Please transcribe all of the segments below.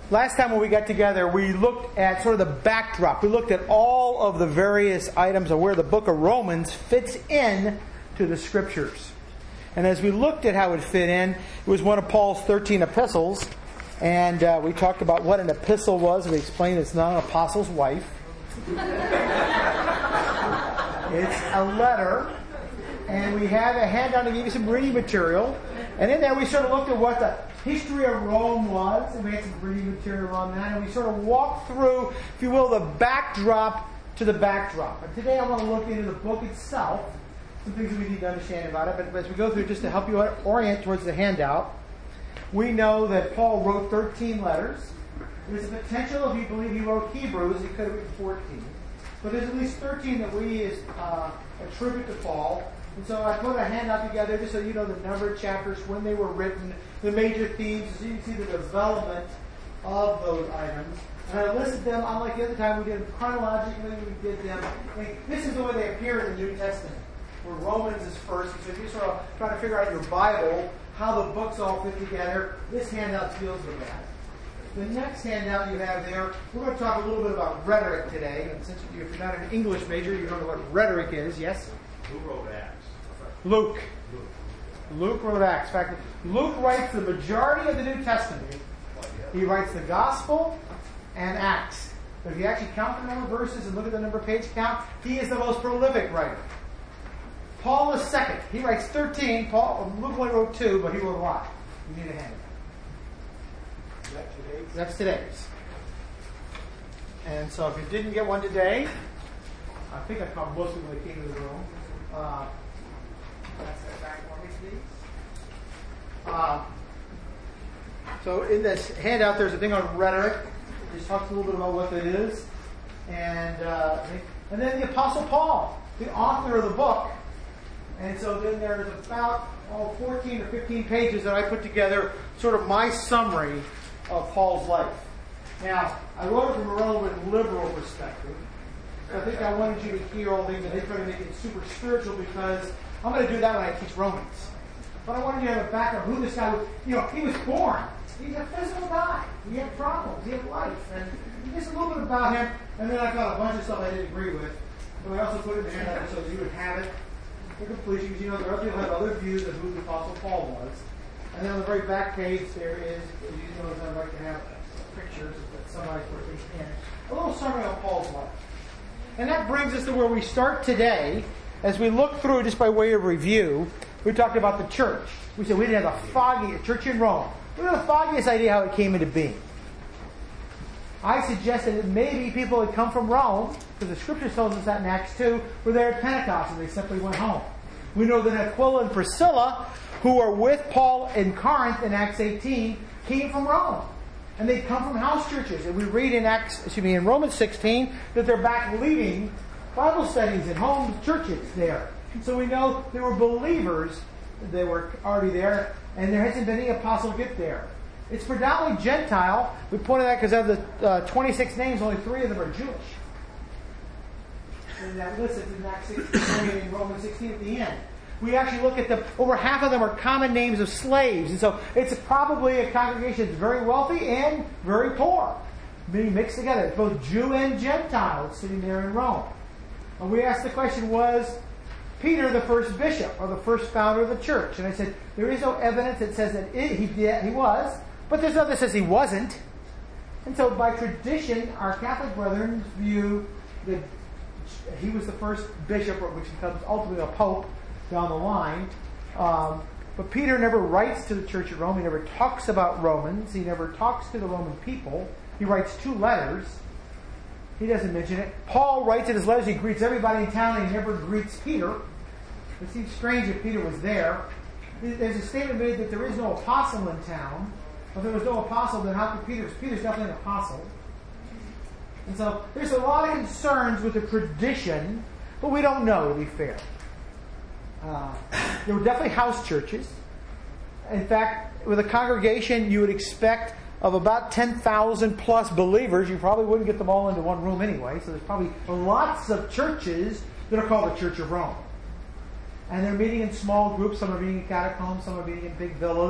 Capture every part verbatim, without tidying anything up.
last time when we got together, we looked at sort of the backdrop. We looked at all of the various items of where the book of Romans fits in to the Scriptures. And as we looked at how it fit in, it was one of Paul's thirteen epistles. And uh, we talked about what an epistle was. We explained it's not an apostle's wife. It's a letter. And we have a handout to give you some reading material. And in there we sort of looked at what the history of Rome was. And we had some reading material on that. And we sort of walked through, if you will, the backdrop to the backdrop. And today I want to look into the book itself. Some things that we need to understand about it. But as we go through, just to help you orient towards the handout, we know that Paul wrote thirteen letters. There's a potential, if you believe he wrote Hebrews, he could have written fourteen. But there's at least thirteen that we uh, attribute to Paul. And so I put a handout together just so you know the number of chapters, when they were written, the major themes, so you can see the development of those items. And I listed them, unlike the other time, we did them chronologically, we did them. I mean, this is the way they appear in the New Testament, where Romans is first. So if you're sort of trying to figure out your Bible, how the books all fit together, this handout deals with that. The next handout you have there, we're going to talk a little bit about rhetoric today. And since if you're not an English major, you don't know what rhetoric is. Yes? Who wrote Acts? Luke. Luke. Luke wrote Acts. In fact, Luke writes the majority of the New Testament. He writes the Gospel and Acts. But if you actually count the number of verses and look at the number of page count, he is the most prolific writer. Paul is second. He writes thirteen. Paul, Luke only wrote two, but he wrote a lot. You need a hand. Is that today's? That's today's. And so if you didn't get one today, I think I called most of them when they came to the room. Uh, that's that back for me, please. Uh, so in this handout, there's a thing on rhetoric. It just talks a little bit about what that is. And, uh, and then the Apostle Paul, the author of the book. And so then there's about oh, fourteen or fifteen pages that I put together, sort of my summary of Paul's life. Now, I wrote it from a relevant liberal perspective. I think I wanted you to hear all things, and they try to make it super spiritual because I'm going to do that when I teach Romans. But I wanted you to have a background who this guy was. You know, he was born. He's a physical guy. He had problems. He had life. And just a little bit about him. And then I got a bunch of stuff I didn't agree with. But I also put it in the handout so that you would have it for completion, because you know there are other people have other views of who the Apostle Paul was. And then on the very back page there is, as you know, I like to have pictures that somebody put things in. A little summary of Paul's life. And that brings us to where we start today. As we look through, just by way of review, we talked about the church. We said we didn't have the foggiest church in Rome. We didn't have the foggiest idea how it came into being. I suggested that maybe people had come from Rome, because the Scripture tells us that in Acts two, were there at Pentecost and they simply went home. We know that Aquila and Priscilla, who are with Paul in Corinth in Acts eighteen, came from Rome. And they come from house churches. And we read in Acts, excuse me, in Romans sixteen that they're back leading Bible studies and home churches there. So we know there were believers that were already there, and there hasn't been any apostle get there. It's predominantly Gentile. We pointed that because of the uh, twenty-six names, only three of them are Jewish. And that list is in Acts sixteen and in Romans sixteen at the end. We actually look at them, over half of them are common names of slaves. And so it's probably a congregation that's very wealthy and very poor, being mixed together. It's both Jew and Gentile sitting there in Rome. And we asked the question, was Peter the first bishop or the first founder of the church? And I said, there is no evidence that says that it, he did, he was, but there's nothing that says he wasn't. And so by tradition, our Catholic brethren view that he was the first bishop, which becomes ultimately a pope down the line. Um, but Peter never writes to the church at Rome. He never talks about Romans. He never talks to the Roman people. He writes two letters. He doesn't mention it. Paul writes in his letters, he greets everybody in town, and he never greets Peter. It seems strange if Peter was there. There's a statement made that there is no apostle in town. If there was no apostle, then how could Peter? Peter's definitely an apostle. And so there's a lot of concerns with the tradition, but we don't know, to be fair. Uh, there were definitely house churches. In fact, with a congregation you would expect of about ten thousand plus believers, you probably wouldn't get them all into one room anyway. So there's probably lots of churches that are called the Church of Rome. And they're meeting in small groups. Some are meeting in catacombs. Some are meeting in big villas.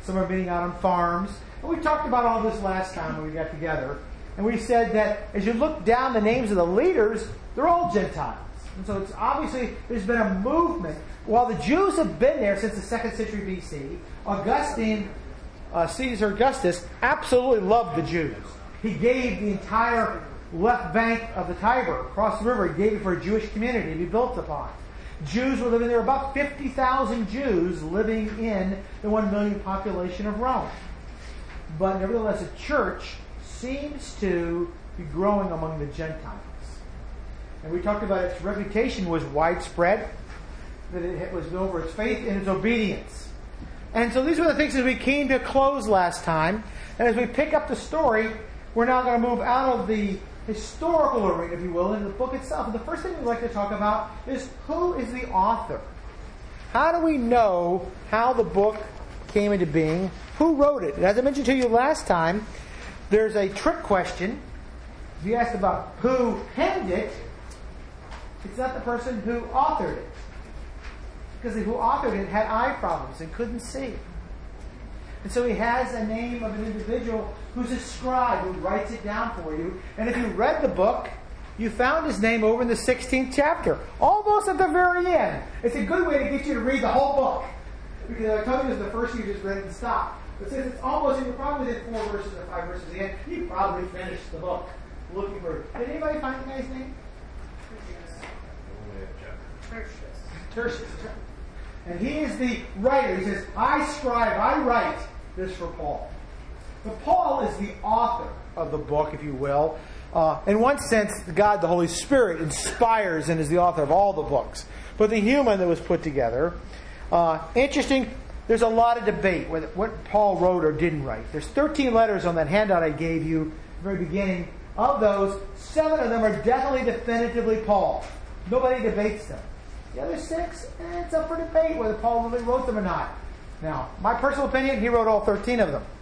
Some are meeting out on farms. And we talked about all this last time when we got together. And we said that as you look down the names of the leaders, they're all Gentiles. And so it's obviously there's been a movement. While the Jews have been there since the second century B C, Augustine, uh, Caesar Augustus, absolutely loved the Jews. He gave the entire left bank of the Tiber, across the river, he gave it for a Jewish community to be built upon. Jews were living there, about fifty thousand Jews living in the one million population of Rome. But nevertheless, the church seems to be growing among the Gentiles. And we talked about its reputation was widespread, that it was known for its faith and its obedience. And so these were the things as we came to close last time. And as we pick up the story, we're now going to move out of the historical arena, if you will, into the book itself. And the first thing we'd like to talk about is who is the author? How do we know how the book came into being? Who wrote it? And as I mentioned to you last time, there's a trick question. If you asked about who penned it, it's not the person who authored it. Because who authored it had eye problems and couldn't see. And so he has a name of an individual who's a scribe who writes it down for you. And if you read the book, you found his name over in the sixteenth chapter, almost at the very end. It's a good way to get you to read the whole book. Because I told you this is the first you just read and stopped. But since it's almost, you're probably within four verses or five verses at the end, you probably finished the book looking for it. Did anybody find the guy's name? Tertius. Tertius. And he is the writer. He says, I scribe, I write this for Paul. But Paul is the author of the book, if you will. Uh, in one sense, God, the Holy Spirit, inspires and is the author of all the books. But the human that was put together. Uh, interesting, there's a lot of debate whether what Paul wrote or didn't write. There's thirteen letters on that handout I gave you at the very beginning. Of those, seven of them are definitely definitively Paul. Nobody debates them. The other six, eh, it's up for debate whether Paul really wrote them or not. Now, my personal opinion, he wrote all thirteen of them.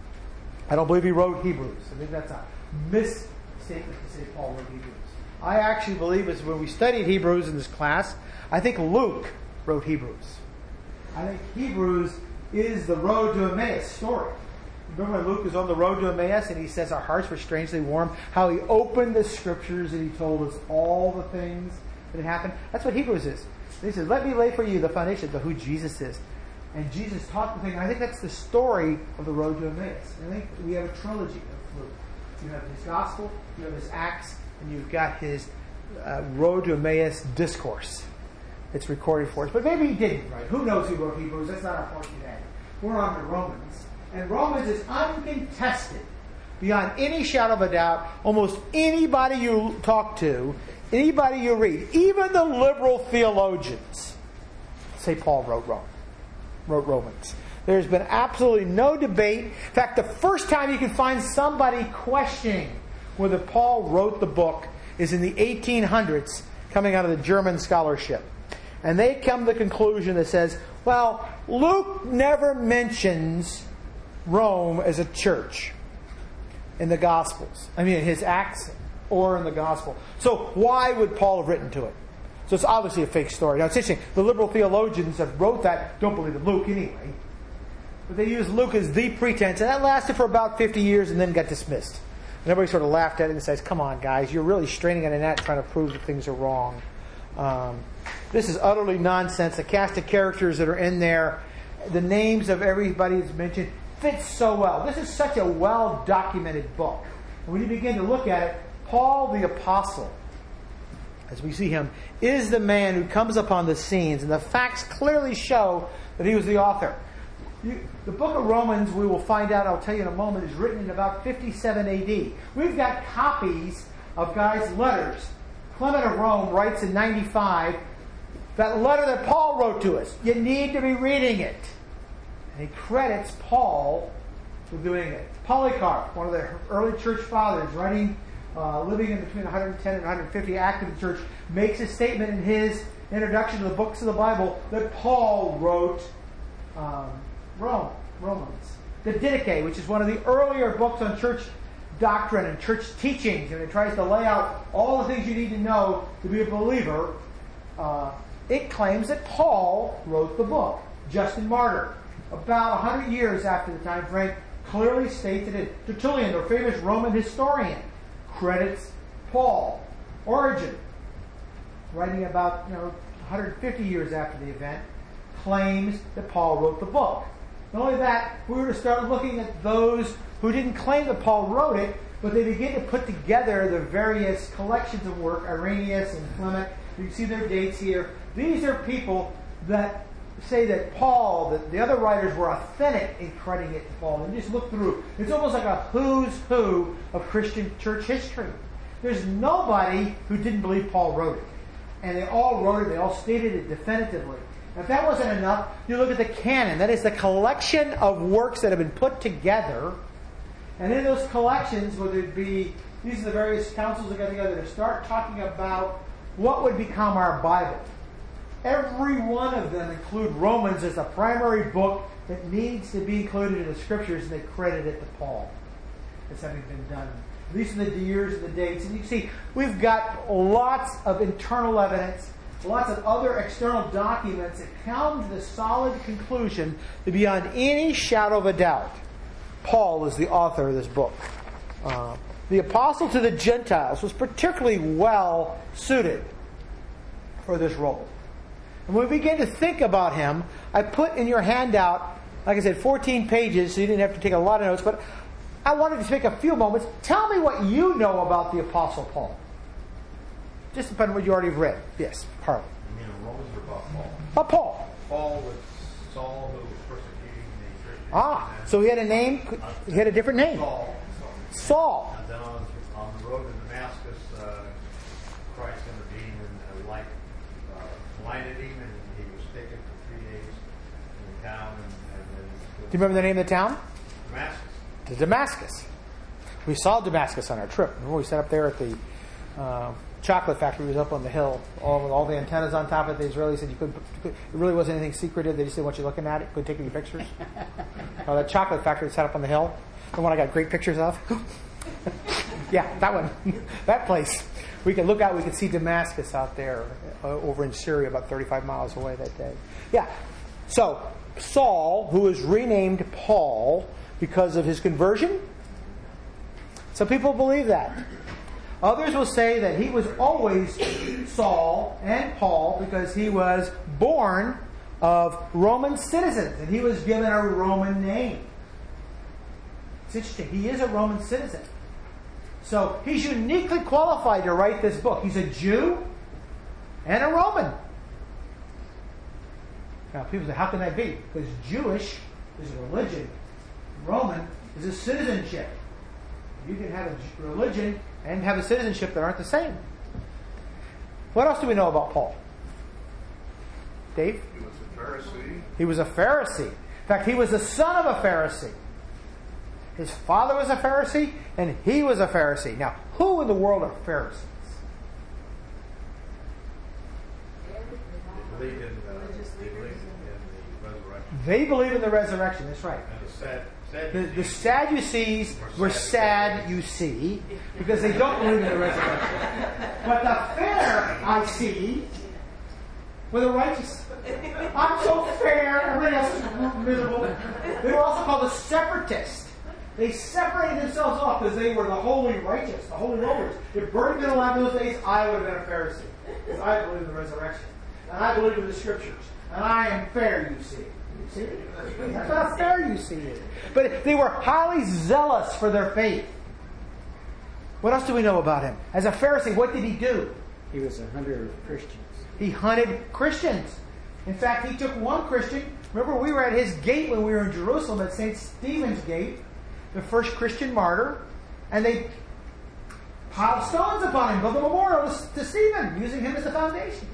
I don't believe he wrote Hebrews. I think that's a misstatement to say Paul wrote Hebrews. I actually believe, as when we studied Hebrews in this class, I think Luke wrote Hebrews. I think Hebrews is the road to Emmaus story. Remember when Luke was on the road to Emmaus and he says our hearts were strangely warm? How he opened the scriptures and he told us all the things that happened. That's what Hebrews is. He says, let me lay for you the foundation of who Jesus is. And Jesus taught the thing. And I think that's the story of the road to Emmaus. I think we have a trilogy of Luke. You have his gospel, you have his Acts, and you've got his uh, road to Emmaus discourse. It's recorded for us. But maybe he didn't, right? Who knows who wrote Hebrews? That's not our point today. We're on to Romans. And Romans is uncontested, beyond any shadow of a doubt. Almost anybody you talk to, anybody you read, even the liberal theologians, say Paul wrote Rome, wrote Romans. There's been absolutely no debate. In fact, the first time you can find somebody questioning whether Paul wrote the book is in the eighteen hundreds, coming out of the German scholarship. And they come to the conclusion that says, well, Luke never mentions Rome as a church in the Gospels. I mean, in his Acts or in the Gospel. So why would Paul have written to it? So it's obviously a fake story. Now, it's interesting. The liberal theologians that wrote that don't believe in Luke anyway. But they used Luke as the pretense, and that lasted for about fifty years and then got dismissed. And everybody sort of laughed at it and says, come on, guys, you're really straining at a net trying to prove that things are wrong. Um, this is utterly nonsense. The cast of characters that are in there, the names of everybody that's mentioned, fits so well. This is such a well-documented book. And when you begin to look at it, Paul the Apostle, as we see him, is the man who comes upon the scenes, and the facts clearly show that he was the author. You, the book of Romans, we will find out, I'll tell you in a moment, is written in about fifty-seven A D. We've got copies of guys' letters. Clement of Rome writes in ninety-five, that letter that Paul wrote to us. You need to be reading it. And he credits Paul for doing it. Polycarp, one of the early church fathers, writing, uh, living in between one hundred ten and one hundred fifty, active in the church, makes a statement in his introduction to the books of the Bible that Paul wrote um, Rome, Romans. The Didache, which is one of the earlier books on church doctrine and church teachings, and it tries to lay out all the things you need to know to be a believer. Uh, it claims that Paul wrote the book. Justin Martyr, about one hundred years after the time frame, clearly stated it. Tertullian, the famous Roman historian, credits Paul. Origen, writing about you know one hundred fifty years after the event, claims that Paul wrote the book. Not only that, we were to start looking at those who didn't claim that Paul wrote it, but they begin to put together the various collections of work, Irenaeus and Clement. You can see their dates here. These are people that say that Paul, that the other writers were authentic in crediting it to Paul. And you just look through. It's almost like a who's who of Christian church history. There's nobody who didn't believe Paul wrote it. And they all wrote it, they all stated it definitively. If that wasn't enough, you look at the canon. That is the collection of works that have been put together. And in those collections, whether it be, these are the various councils that got together to start talking about what would become our Bible. Every one of them include Romans as the primary book that needs to be included in the Scriptures, and they credit it to Paul as having been done. At least in the years and the dates. And you can see, we've got lots of internal evidence, lots of other external documents that come to the solid conclusion that beyond any shadow of a doubt, Paul is the author of this book. Uh, the apostle to the Gentiles was particularly well suited for this role. And when we begin to think about him, I put in your handout, like I said, fourteen pages, so you didn't have to take a lot of notes, but I wanted to take a few moments. Tell me what you know about the Apostle Paul. Just depending on what you already have read. Yes, Harley. You mean Romans or about Paul? About Paul. Paul was Saul who was persecuting the Christians. Ah, so he had a name, he had a different name. Saul. Saul. And then on, on the road to Damascus, uh, Christ intervened and uh, light, uh, blinded him, and he was taken for three days in the town. And, and then Do you remember the name of the town? Damascus. To Damascus. We saw Damascus on our trip. Remember we sat up there at the uh, chocolate factory. It was up on the hill, all with all the antennas on top of it. The Israelis said you couldn't. You could, it really wasn't anything secretive. They just didn't want you looking at it. Couldn't take any pictures. Oh, that chocolate factory sat up on the hill. The one I got great pictures of. Yeah, that one. That place. We could look out. We could see Damascus out there uh, over in Syria, about thirty-five miles away that day. Yeah. So Saul, who was renamed Paul because of his conversion. Some people believe that. Others will say that he was always Saul and Paul because he was born of Roman citizens and he was given a Roman name. It's interesting. He is a Roman citizen. So he's uniquely qualified to write this book. He's a Jew and a Roman. Now people say, how can that be? Because Jewish is a religion. Roman is a citizenship. You can have a religion and have a citizenship that aren't the same. What else do we know about Paul? Dave? He was a Pharisee. He was a Pharisee. In fact, he was the son of a Pharisee. His father was a Pharisee, and he was a Pharisee. Now, who in the world are Pharisees? They believed in, uh, they believed in the resurrection. They believe in the resurrection. That's right. And the sad, sad The, the Sadducees were sad, you see, because they don't believe in the resurrection. But the fair, I see, were the righteous. I'm so fair, everybody else is miserable. They were also called the separatists. They separated themselves off because they were the holy righteous, the holy rollers. If Bernie had been alive in those days, I would have been a Pharisee. Because I believe in the resurrection. And I believe in the Scriptures. And I am fair, you see. You see? That's not fair, you see. But they were highly zealous for their faith. What else do we know about him? As a Pharisee, what did he do? He was a hunter of Christians. He hunted Christians. In fact, he took one Christian. Remember, we were at his gate when we were in Jerusalem at Saint Stephen's Gate, the first Christian martyr, and they piled stones upon him, built a memorial to Stephen, using him as the foundation.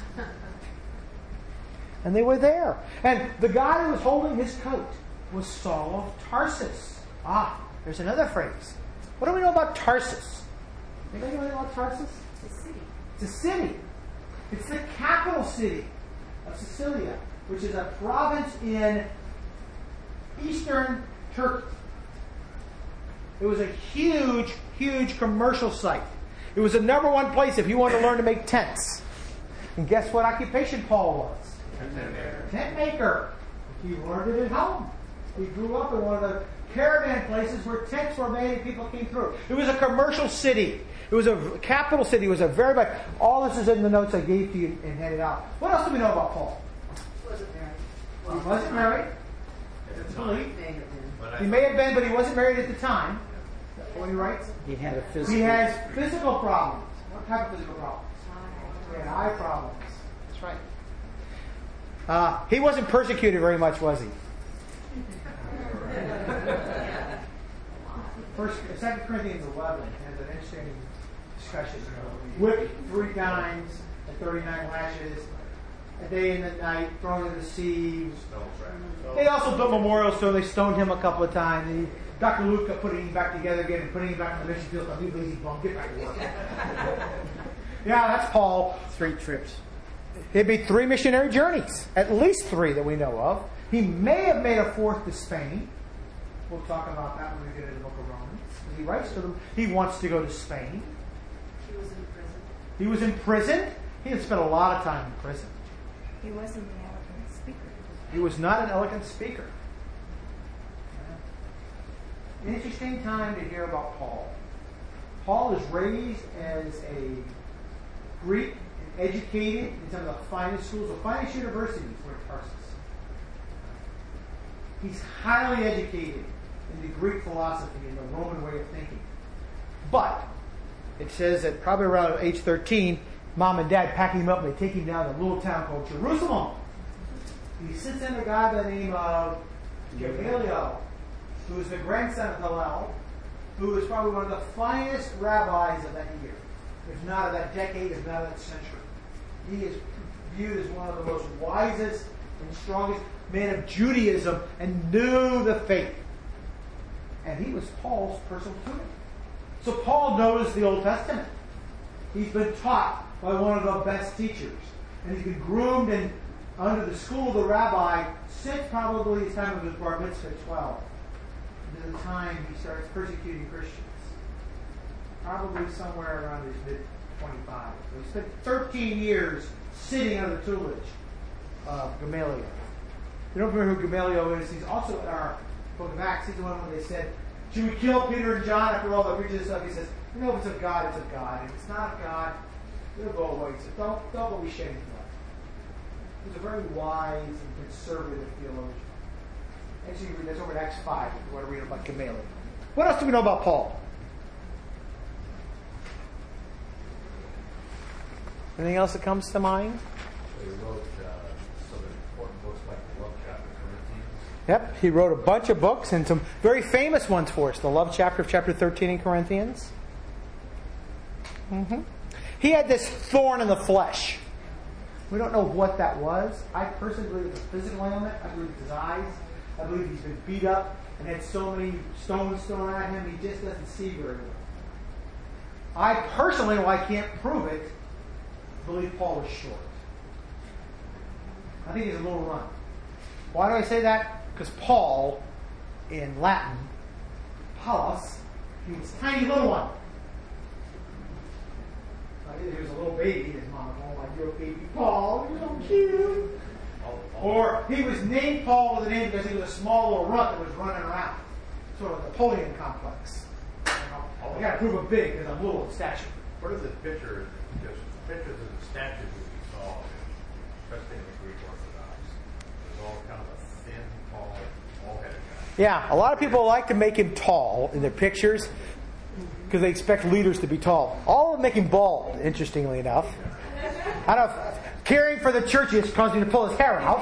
And they were there. And the guy who was holding his coat was Saul of Tarsus. Ah, there's another phrase. What do we know about Tarsus? Anybody know anything about Tarsus? It's a city. It's a city. It's the capital city of Sicilia, which is a province in eastern Turkey. It was a huge, huge commercial site. It was the number one place if you wanted to learn to make tents. And guess what occupation Paul was? Tent maker. Tent maker. He learned it at home. He grew up in one of the caravan places where tents were made and people came through. It was a commercial city. It was a capital city. It was a very big... All this is in the notes I gave to you and handed out. What else do we know about Paul? He wasn't married. He wasn't married. It's Believe. May have been. But I He may have been, but he wasn't married at the time. When he writes, He had a physical. he has physical problems. What type of physical problems? He had eye problems. That's right. Uh, he wasn't persecuted very much, was he? First, Second Corinthians eleven has an interesting discussion. Whipped three times and thirty-nine lashes, a day and a night, thrown in the sea. They also built memorials to him. They stoned him a couple of times. And he, Doctor Luke kept putting him back together again and putting him back in the mission field. Like, you lazy bum, get back to work. Yeah, that's Paul. Three trips. It'd be three missionary journeys, at least three that we know of. He may have made a fourth to Spain. We'll talk about that when we get into the book of Romans. He writes to them. He wants to go to Spain. He was in prison. He was in prison. He had spent a lot of time in prison. He wasn't an eloquent speaker. He was not an eloquent speaker. Interesting time to hear about Paul. Paul is raised as a Greek and educated in some of the finest schools, the finest universities were at Tarsus. He's highly educated in the Greek philosophy and the Roman way of thinking. But it says that probably around age thirteen, mom and dad pack him up and they take him down to a little town called Jerusalem. He sits under a guy by the name of Gamaliel, who is the grandson of Hillel, who is probably one of the finest rabbis of that year, if not of that decade, if not of that century. He is viewed as one of the most wisest and strongest men of Judaism and knew the faith. And he was Paul's personal tutor. So Paul knows the Old Testament. He's been taught by one of the best teachers. And he's been groomed and under the school of the rabbi since probably his time of his bar mitzvah at twelve. To the time he starts persecuting Christians. Probably somewhere around his mid twenty-five. So he spent thirteen years sitting under the tutelage of Gamaliel. You don't remember who Gamaliel is? He's also in our book of Acts. He's the one when they said, should we kill Peter and John after all the preachers and stuff? He says, you know, if it's of God, it's of God. If it's not of God, it'll go away. He said, don't, don't go be shedding blood. He's a very wise and conservative theologian. Actually, you read this over in Acts five if you want to read about Gamaliel. What else do we know about Paul? Anything else that comes to mind? He wrote uh, some important books like the Love Chapter of Corinthians. Yep, he wrote a bunch of books and some very famous ones for us. The Love Chapter of chapter thirteen in Corinthians. Mm-hmm. He had this thorn in the flesh. We don't know what that was. I personally believe it's a physical ailment. I believe it's his eyes. I believe he's been beat up and had so many stones thrown at him, he just doesn't see very well. I personally, while I can't prove it, believe Paul was short. I think he's a little run. Why do I say that? Because Paul, in Latin, Paulus, he was a tiny little one. Like, he was a little baby, his mom, oh my dear baby Paul, you're so cute. Or he was named Paul with a name because he was a small little runt that was running around. Sort of a Napoleon complex. You know, I got to prove him big because I'm little in stature. What are the pictures, just pictures of the statues that we saw, especially in the Greek Orthodox? It was all kind of a thin, tall, all-headed guy. Yeah, a lot of people like to make him tall in their pictures because they expect leaders to be tall. All of them make him bald, interestingly enough. I don't know. Caring for the churches caused him to pull his hair out.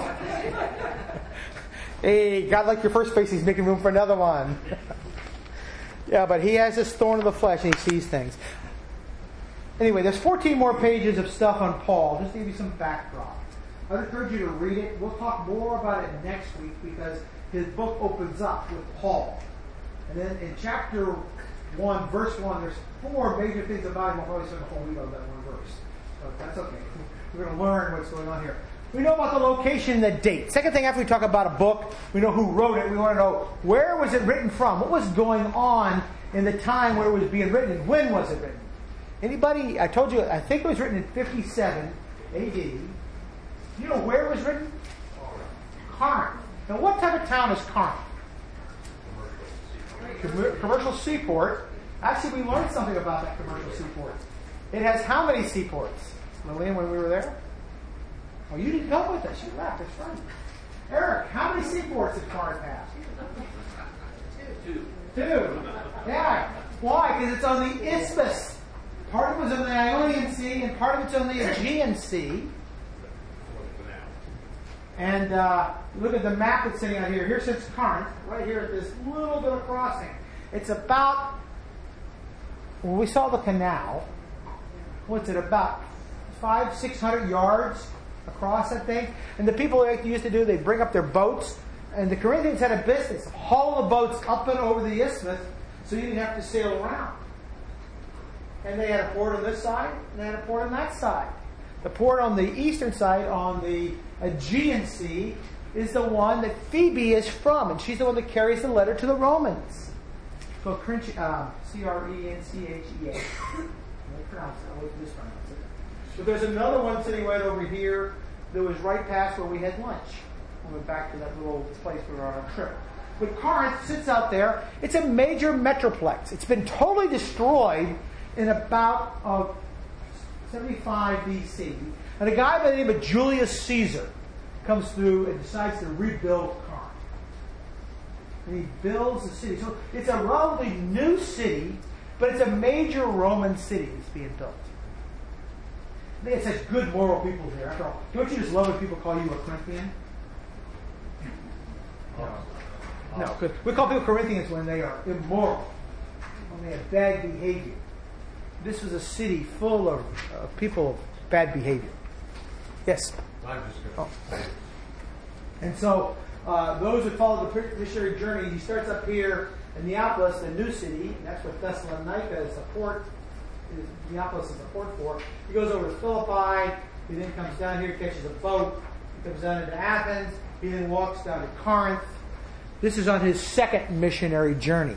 Hey, God, like your first face, he's making room for another one. Yeah, but he has this thorn of the flesh and he sees things. Anyway, there's fourteen more pages of stuff on Paul, just to give you some backdrop. I'd encourage you to read it. We'll talk more about it next week because his book opens up with Paul. And then in chapter one, verse one, there's four major things about him. We'll probably spend the whole week on that one verse. So that's okay. We're going to learn what's going on here. We know about the location and the date. Second thing, after we talk about a book, we know who wrote it. We want to know where was it written from? What was going on in the time where it was being written? And when was it written? Anybody? I told you, I think it was written in fifty-seven A D. You know where it was written? Corinth. Now, what type of town is Corinth? Com- commercial seaport. Actually, we learned something about that commercial seaport. It has how many seaports? Lillian, when we were there? Oh, you didn't come with us. You left. It's funny. Eric, how many seaports did Corinth have? Two. Two. Yeah. Why? Because it's on the isthmus. Part of it was on the Ionian Sea, and part of it's on the Aegean Sea. And uh, look at the map that's sitting out here. Here sits Corinth, right here at this little bit of crossing. It's about, when we saw the canal, what's it, about five, six hundred yards across that thing? And the people like used to do, they bring up their boats, and the Corinthians had a business, haul the boats up and over the isthmus so you didn't have to sail around. And they had a port on this side, and they had a port on that side. The port on the eastern side, on the Aegean Sea, is the one that Phoebe is from, and she's the one that carries the letter to the Romans. So, uh, C R E N C H E A. I won't pronounce it. I always mispronounce it. But there's another one sitting right over here that was right past where we had lunch. We went back to that little place we were on our trip. But Corinth sits out there. It's a major metroplex. It's been totally destroyed in about uh, seventy-five B C. And a guy by the name of Julius Caesar comes through and decides to rebuild Corinth. And he builds the city. So it's a relatively new city, but it's a major Roman city that's being built. They had such good moral people here. After all, don't you just love when people call you a Corinthian? No. No, because we call people Corinthians when they are immoral, when they have bad behavior. This was a city full of uh, people of bad behavior. Yes? I'm just going to oh. And so, uh, those who follow the missionary journey, he starts up here in Neapolis, the new city, and that's what Thessalonica is a port, is, Neapolis is a port for. He goes over to Philippi, he then comes down here, catches a boat, he comes down into Athens, he then walks down to Corinth. This is on his second missionary journey.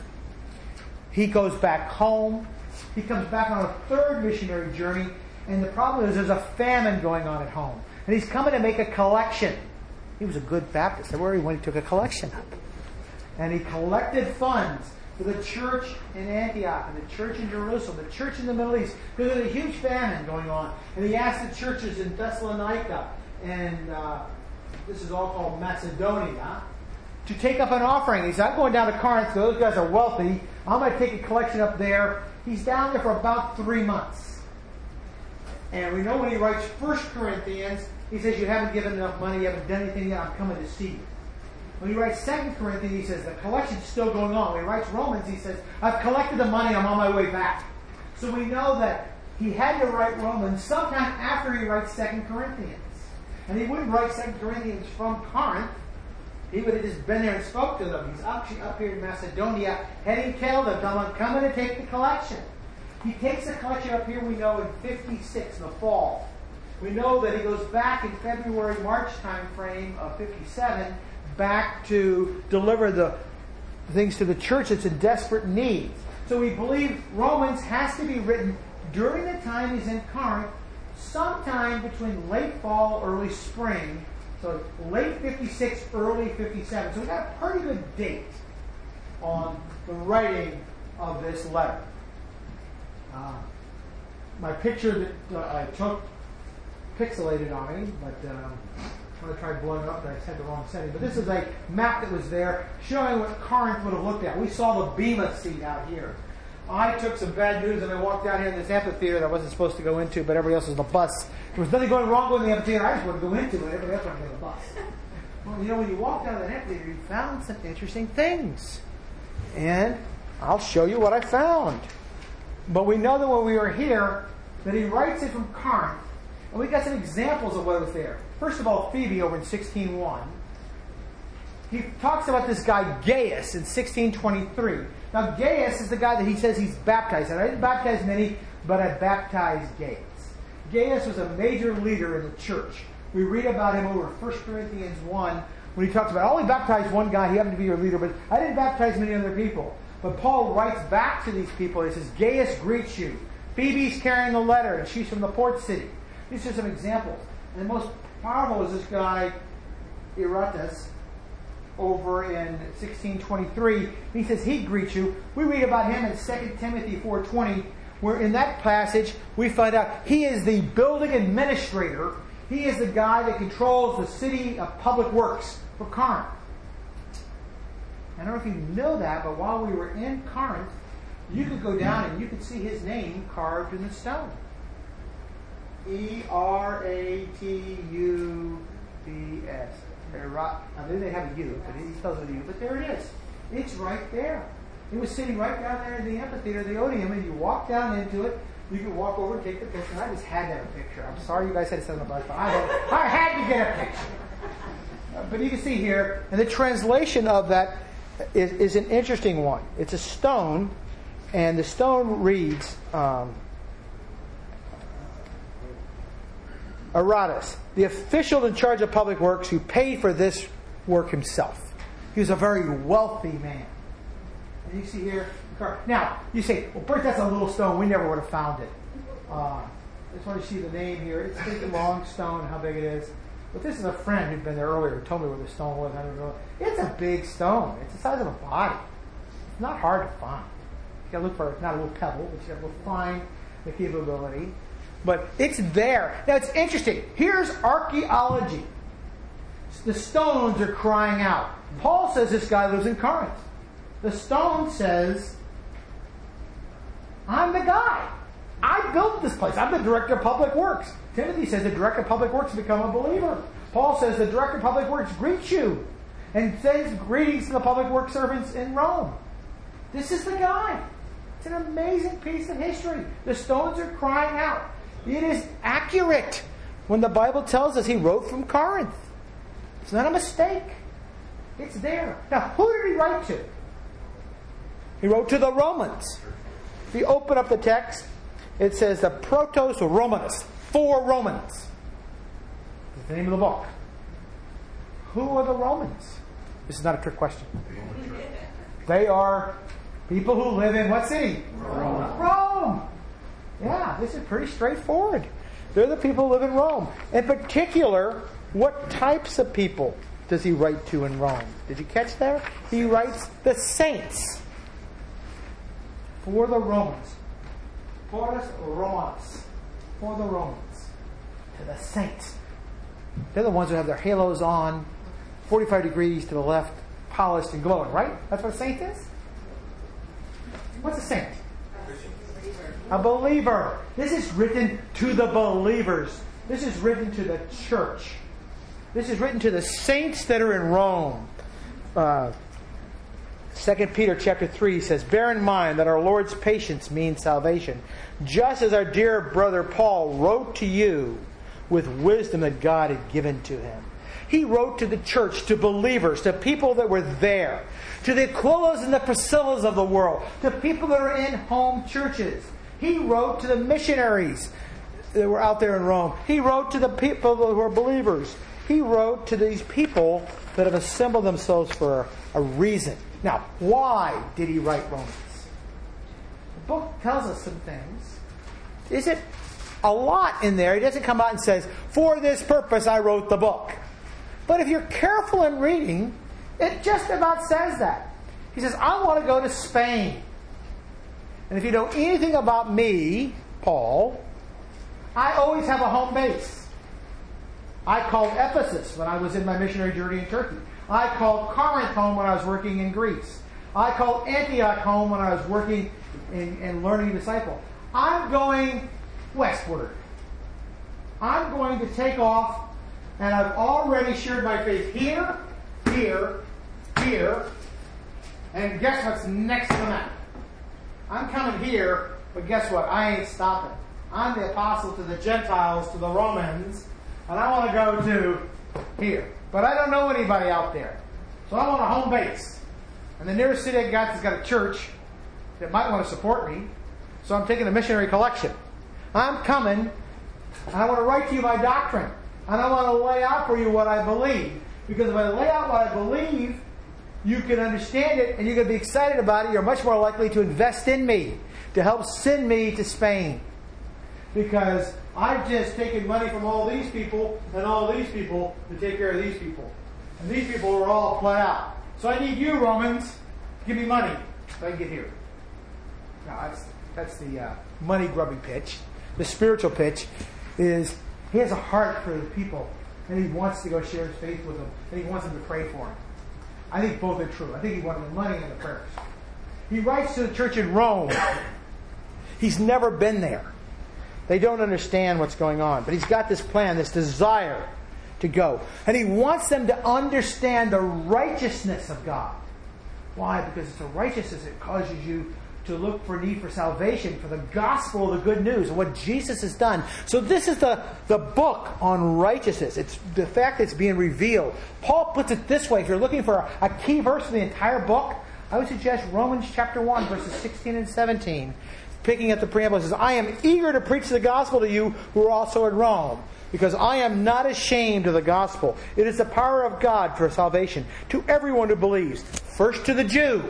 He goes back home. He comes back on a third missionary journey, and the problem is there's a famine going on at home. And he's coming to make a collection. He was a good Baptist. Everywhere he went, he took a collection up. And he collected funds for the church in Antioch and the church in Jerusalem, the church in the Middle East. Because there's a huge famine going on. And he asked the churches in Thessalonica, and uh, this is all called Macedonia, to take up an offering. He said, I'm going down to Corinth, so those guys are wealthy. I'm going to take a collection up there. He's down there for about three months. And we know when he writes First Corinthians, he says, you haven't given enough money, you haven't done anything yet, I'm coming to see you. When he writes Second Corinthians, he says, the collection's still going on. When he writes Romans, he says, I've collected the money, I'm on my way back. So we know that he had to write Romans sometime after he writes Second Corinthians. And he wouldn't write Second Corinthians from Corinth. He would have just been there and spoke to them. He's actually up here in Macedonia, heading tell them, I'm coming to take the collection. He takes the collection up here, we know, in fifty-six, in the fall. We know that he goes back in February, March time frame of fifty-seven, back to deliver the things to the church that's in desperate need. So we believe Romans has to be written during the time he's in Corinth, sometime between late fall, early spring. So late fifty-six, early fifty-seven. So we've got a pretty good date on the writing of this letter. Uh, my picture that uh, I took pixelated on me, but um, I'm going to try blowing it up, but I had the wrong setting. But this is a map that was there showing what Corinth would have looked at. We saw the Bema seat out here. I took some bad news and I walked down here in this amphitheater that I wasn't supposed to go into, but everybody else was on the bus. There was nothing going wrong with the amphitheater. I just wanted to go into it. Everybody else wanted to go on the bus. Well, you know, when you walk down that amphitheater, you found some interesting things. And I'll show you what I found. But we know that when we were here, that he writes it from Corinth. And we got some examples of what was there. First of all, Phoebe over in sixteen one. He talks about this guy Gaius in sixteen twenty-three. Now, Gaius is the guy that he says he's baptized. And I didn't baptize many, but I baptized Gaius. Gaius was a major leader in the church. We read about him over First Corinthians one when he talks about, I only baptized one guy, he happened to be your leader, but I didn't baptize many other people. But Paul writes back to these people, he says, Gaius greets you. Phoebe's carrying the letter, and she's from the port city. These are some examples. And the most powerful is this guy, Eratus. over in sixteen twenty-three. He says he greets you. We read about him in Second Timothy four twenty, where in that passage we find out he is the building administrator. He is the guy that controls the city of public works for Corinth. I don't know if you know that, but while we were in Corinth, you could go down and you could see his name carved in the stone. E R A T U B S. I think they have a U, but he spells it a U. But there it is. It's right there. It was sitting right down there in the amphitheater, the Odeum, and you walk down into it. You could walk over and take the picture. I just had to have a picture. I'm sorry you guys had to send a bus, but I had, I had to get a picture. Uh, but you can see here, and the translation of that is, is an interesting one. It's a stone, and the stone reads, um, Aratus, the official in charge of public works who paid for this work himself. He was a very wealthy man. And you see here, now, you say, well, Bert, that's a little stone. We never would have found it. Uh, I just want to see the name here. It's a big, long stone, how big it is. But this is a friend who'd been there earlier who told me where the stone was. I don't know. It's a big stone. It's the size of a body. It's not hard to find. You got to look for it. It's not a little pebble, but you got to find the capability. But it's there. Now, it's interesting. Here's archaeology. The stones are crying out. Paul says this guy lives in Corinth. The stone says, I'm the guy. I built this place. I'm the director of public works. Timothy says the director of public works has become a believer. Paul says the director of public works greets you and sends greetings to the public works servants in Rome. This is the guy. It's an amazing piece of history. The stones are crying out. It is accurate when the Bible tells us he wrote from Corinth. It's not a mistake. It's there. Now, who did he write to? He wrote to the Romans. If you open up the text, it says the Protos Romanus, for Romans. That's the name of the book. Who are the Romans? This is not a trick question. They are people who live in what city? Rome. Rome. Yeah, this is pretty straightforward. They're the people who live in Rome. In particular, what types of people does he write to in Rome? Did you catch that? He writes the saints. For the Romans. Porus Romanus. For the Romans. To the saints. They're the ones who have their halos on, forty-five degrees to the left, polished and glowing, right? That's what a saint is? What's a saint? A believer. This is written to the believers. This is written to the church. This is written to the saints that are in Rome. Uh, Second Peter chapter three says, bear in mind that our Lord's patience means salvation, just as our dear brother Paul wrote to you with wisdom that God had given to him. He wrote to the church, to believers, to people that were there, to the Aquilas and the Priscillas of the world, to people that are in home churches. He wrote to the missionaries that were out there in Rome. He wrote to the people who are believers. He wrote to these people that have assembled themselves for a reason. Now, why did he write Romans? The book tells us some things. Is it a lot in there? He doesn't come out and says, for this purpose I wrote the book. But if you're careful in reading, it just about says that. He says, I want to go to Spain. And if you know anything about me, Paul, I always have a home base. I called Ephesus when I was in my missionary journey in Turkey. I called Corinth home when I was working in Greece. I called Antioch home when I was working in, in learning to disciple. I'm going westward. I'm going to take off, and I've already shared my faith here, here, here, and guess what's next to that? I'm coming here, but guess what? I ain't stopping. I'm the apostle to the Gentiles, to the Romans, and I want to go to here. But I don't know anybody out there. So I want a home base. And the nearest city I got has got a church that might want to support me. So I'm taking a missionary collection. I'm coming, and I want to write to you my doctrine. And I want to lay out for you what I believe. Because if I lay out what I believe, you can understand it, and you're going to be excited about it. You're much more likely to invest in me, to help send me to Spain. Because I've just taken money from all these people and all these people to take care of these people. And these people are all pled out. So I need you, Romans, give me money so I can get here. Now, that's, that's the uh, money-grubbing pitch. The spiritual pitch is he has a heart for the people, and he wants to go share his faith with them, and he wants them to pray for him. I think both are true. I think he wanted the money and the prayers. He writes to the church in Rome. He's never been there. They don't understand what's going on. But he's got this plan, this desire to go. And he wants them to understand the righteousness of God. Why? Because it's a righteousness that causes you to look for need for salvation, for the gospel of the good news, and what Jesus has done. So this is the, the book on righteousness. It's the fact that it's being revealed. Paul puts it this way. If you're looking for a, a key verse in the entire book, I would suggest Romans chapter one, verses sixteen and seventeen. Picking at the preamble, it says, I am eager to preach the gospel to you who are also in Rome, because I am not ashamed of the gospel. It is the power of God for salvation to everyone who believes. First to the Jew,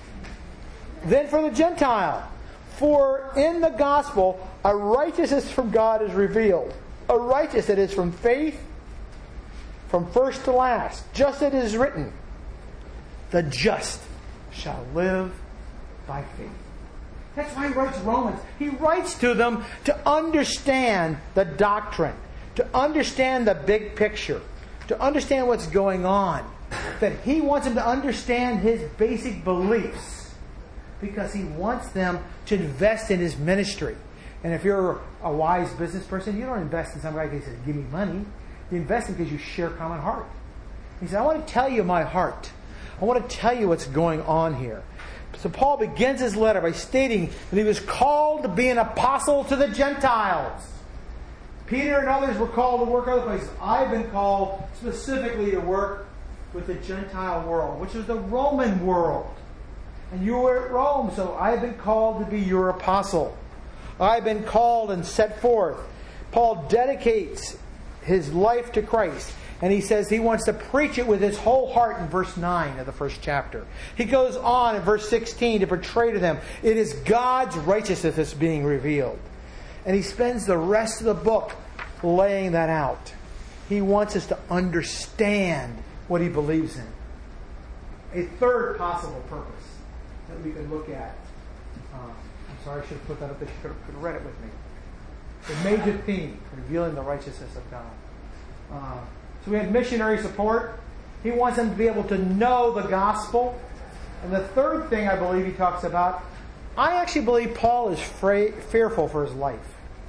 then for the Gentile. For in the gospel, a righteousness from God is revealed. A righteousness that is from faith, from first to last. Just as it is written, the just shall live by faith. That's why he writes Romans. He writes to them to understand the doctrine, to understand the big picture, to understand what's going on. That he wants them to understand his basic beliefs, because he wants them to invest in his ministry. And if you're a wise business person, you don't invest in somebody who says, give me money. You invest in because you share a common heart. He said, I want to tell you my heart. I want to tell you what's going on here. So Paul begins his letter by stating that he was called to be an apostle to the Gentiles. Peter and others were called to work other places. I've been called specifically to work with the Gentile world, which is the Roman world. And you were at Rome, so I've been called to be your apostle. I've been called and set forth. Paul dedicates his life to Christ. And he says he wants to preach it with his whole heart in verse nine of the first chapter. He goes on in verse sixteen to portray to them, it is God's righteousness that's being revealed. And he spends the rest of the book laying that out. He wants us to understand what he believes in. A third possible purpose that we can look at. Um, I'm sorry, I should have put that up there. You could have read it with me. The major theme, revealing the righteousness of God. Uh, So we had missionary support. He wants them to be able to know the gospel. And the third thing I believe he talks about, I actually believe Paul is fra- fearful for his life.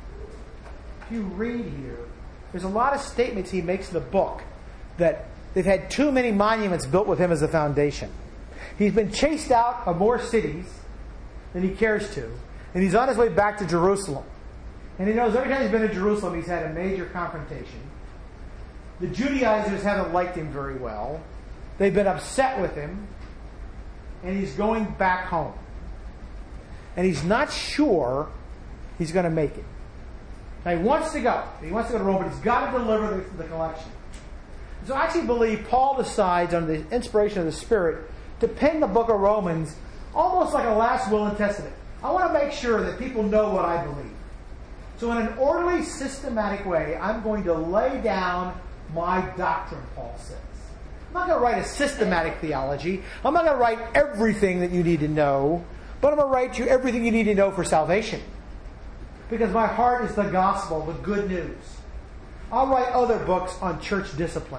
If you read here, there's a lot of statements he makes in the book that they've had too many monuments built with him as a foundation. He's been chased out of more cities than he cares to. And he's on his way back to Jerusalem. And he knows every time he's been to Jerusalem, he's had a major confrontation. The Judaizers haven't liked him very well. They've been upset with him. And he's going back home. And he's not sure he's going to make it. Now he wants to go. He wants to go to Rome, but he's got to deliver the, the collection. So I actually believe Paul decides, under the inspiration of the Spirit, to pen the book of Romans almost like a last will and testament. I want to make sure that people know what I believe. So in an orderly, systematic way, I'm going to lay down my doctrine, Paul says. I'm not going to write a systematic theology. I'm not going to write everything that you need to know, but I'm going to write you everything you need to know for salvation. Because my heart is the gospel, the good news. I'll write other books on church discipline.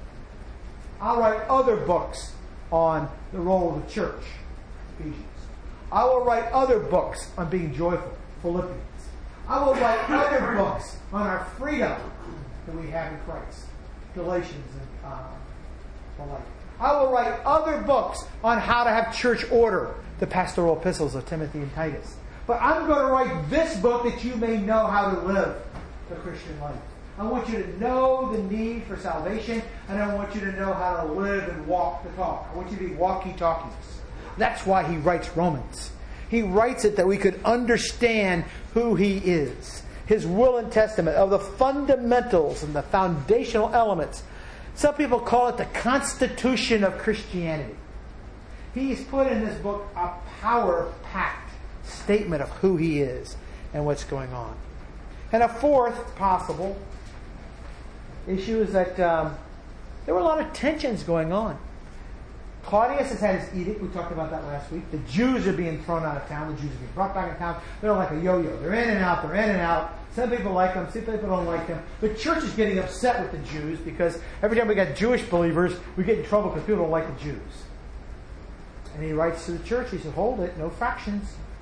I'll write other books on the role of the church, Ephesians. I will write other books on being joyful, Philippians. I will write other books on our freedom that we have in Christ, Galatians and uh, the like. I will write other books on how to have church order, the pastoral epistles of Timothy and Titus. But I'm going to write this book that you may know how to live the Christian life. I want you to know the need for salvation, and I want you to know how to live and walk the talk. I want you to be walkie-talkies. That's why he writes Romans. He writes it that we could understand who he is. His will and testament of the fundamentals and the foundational elements. Some people call it the constitution of Christianity. He's put in this book a power-packed statement of who he is and what's going on. And a fourth possible issue is that um, There were a lot of tensions going on. Claudius has had his edict. We talked about that last week. The Jews are being thrown out of town. The Jews are being brought back in town. They're like a yo-yo. They're in and out. They're in and out. Some people like them. Some people don't like them. The church is getting upset with the Jews because every time we got Jewish believers, we get in trouble because people don't like the Jews. And he writes to the church. He says, hold it. No fractions.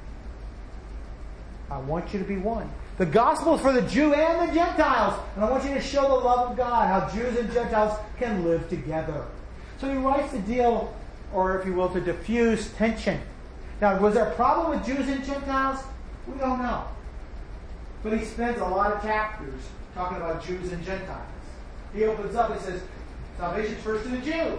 I want you to be one. The gospel is for the Jew and the Gentiles. And I want you to show the love of God, how Jews and Gentiles can live together. So he writes to deal, or if you will, to diffuse tension. Now, was there a problem with Jews and Gentiles? We don't know. But he spends a lot of chapters talking about Jews and Gentiles. He opens up and says, salvation's first to the Jew.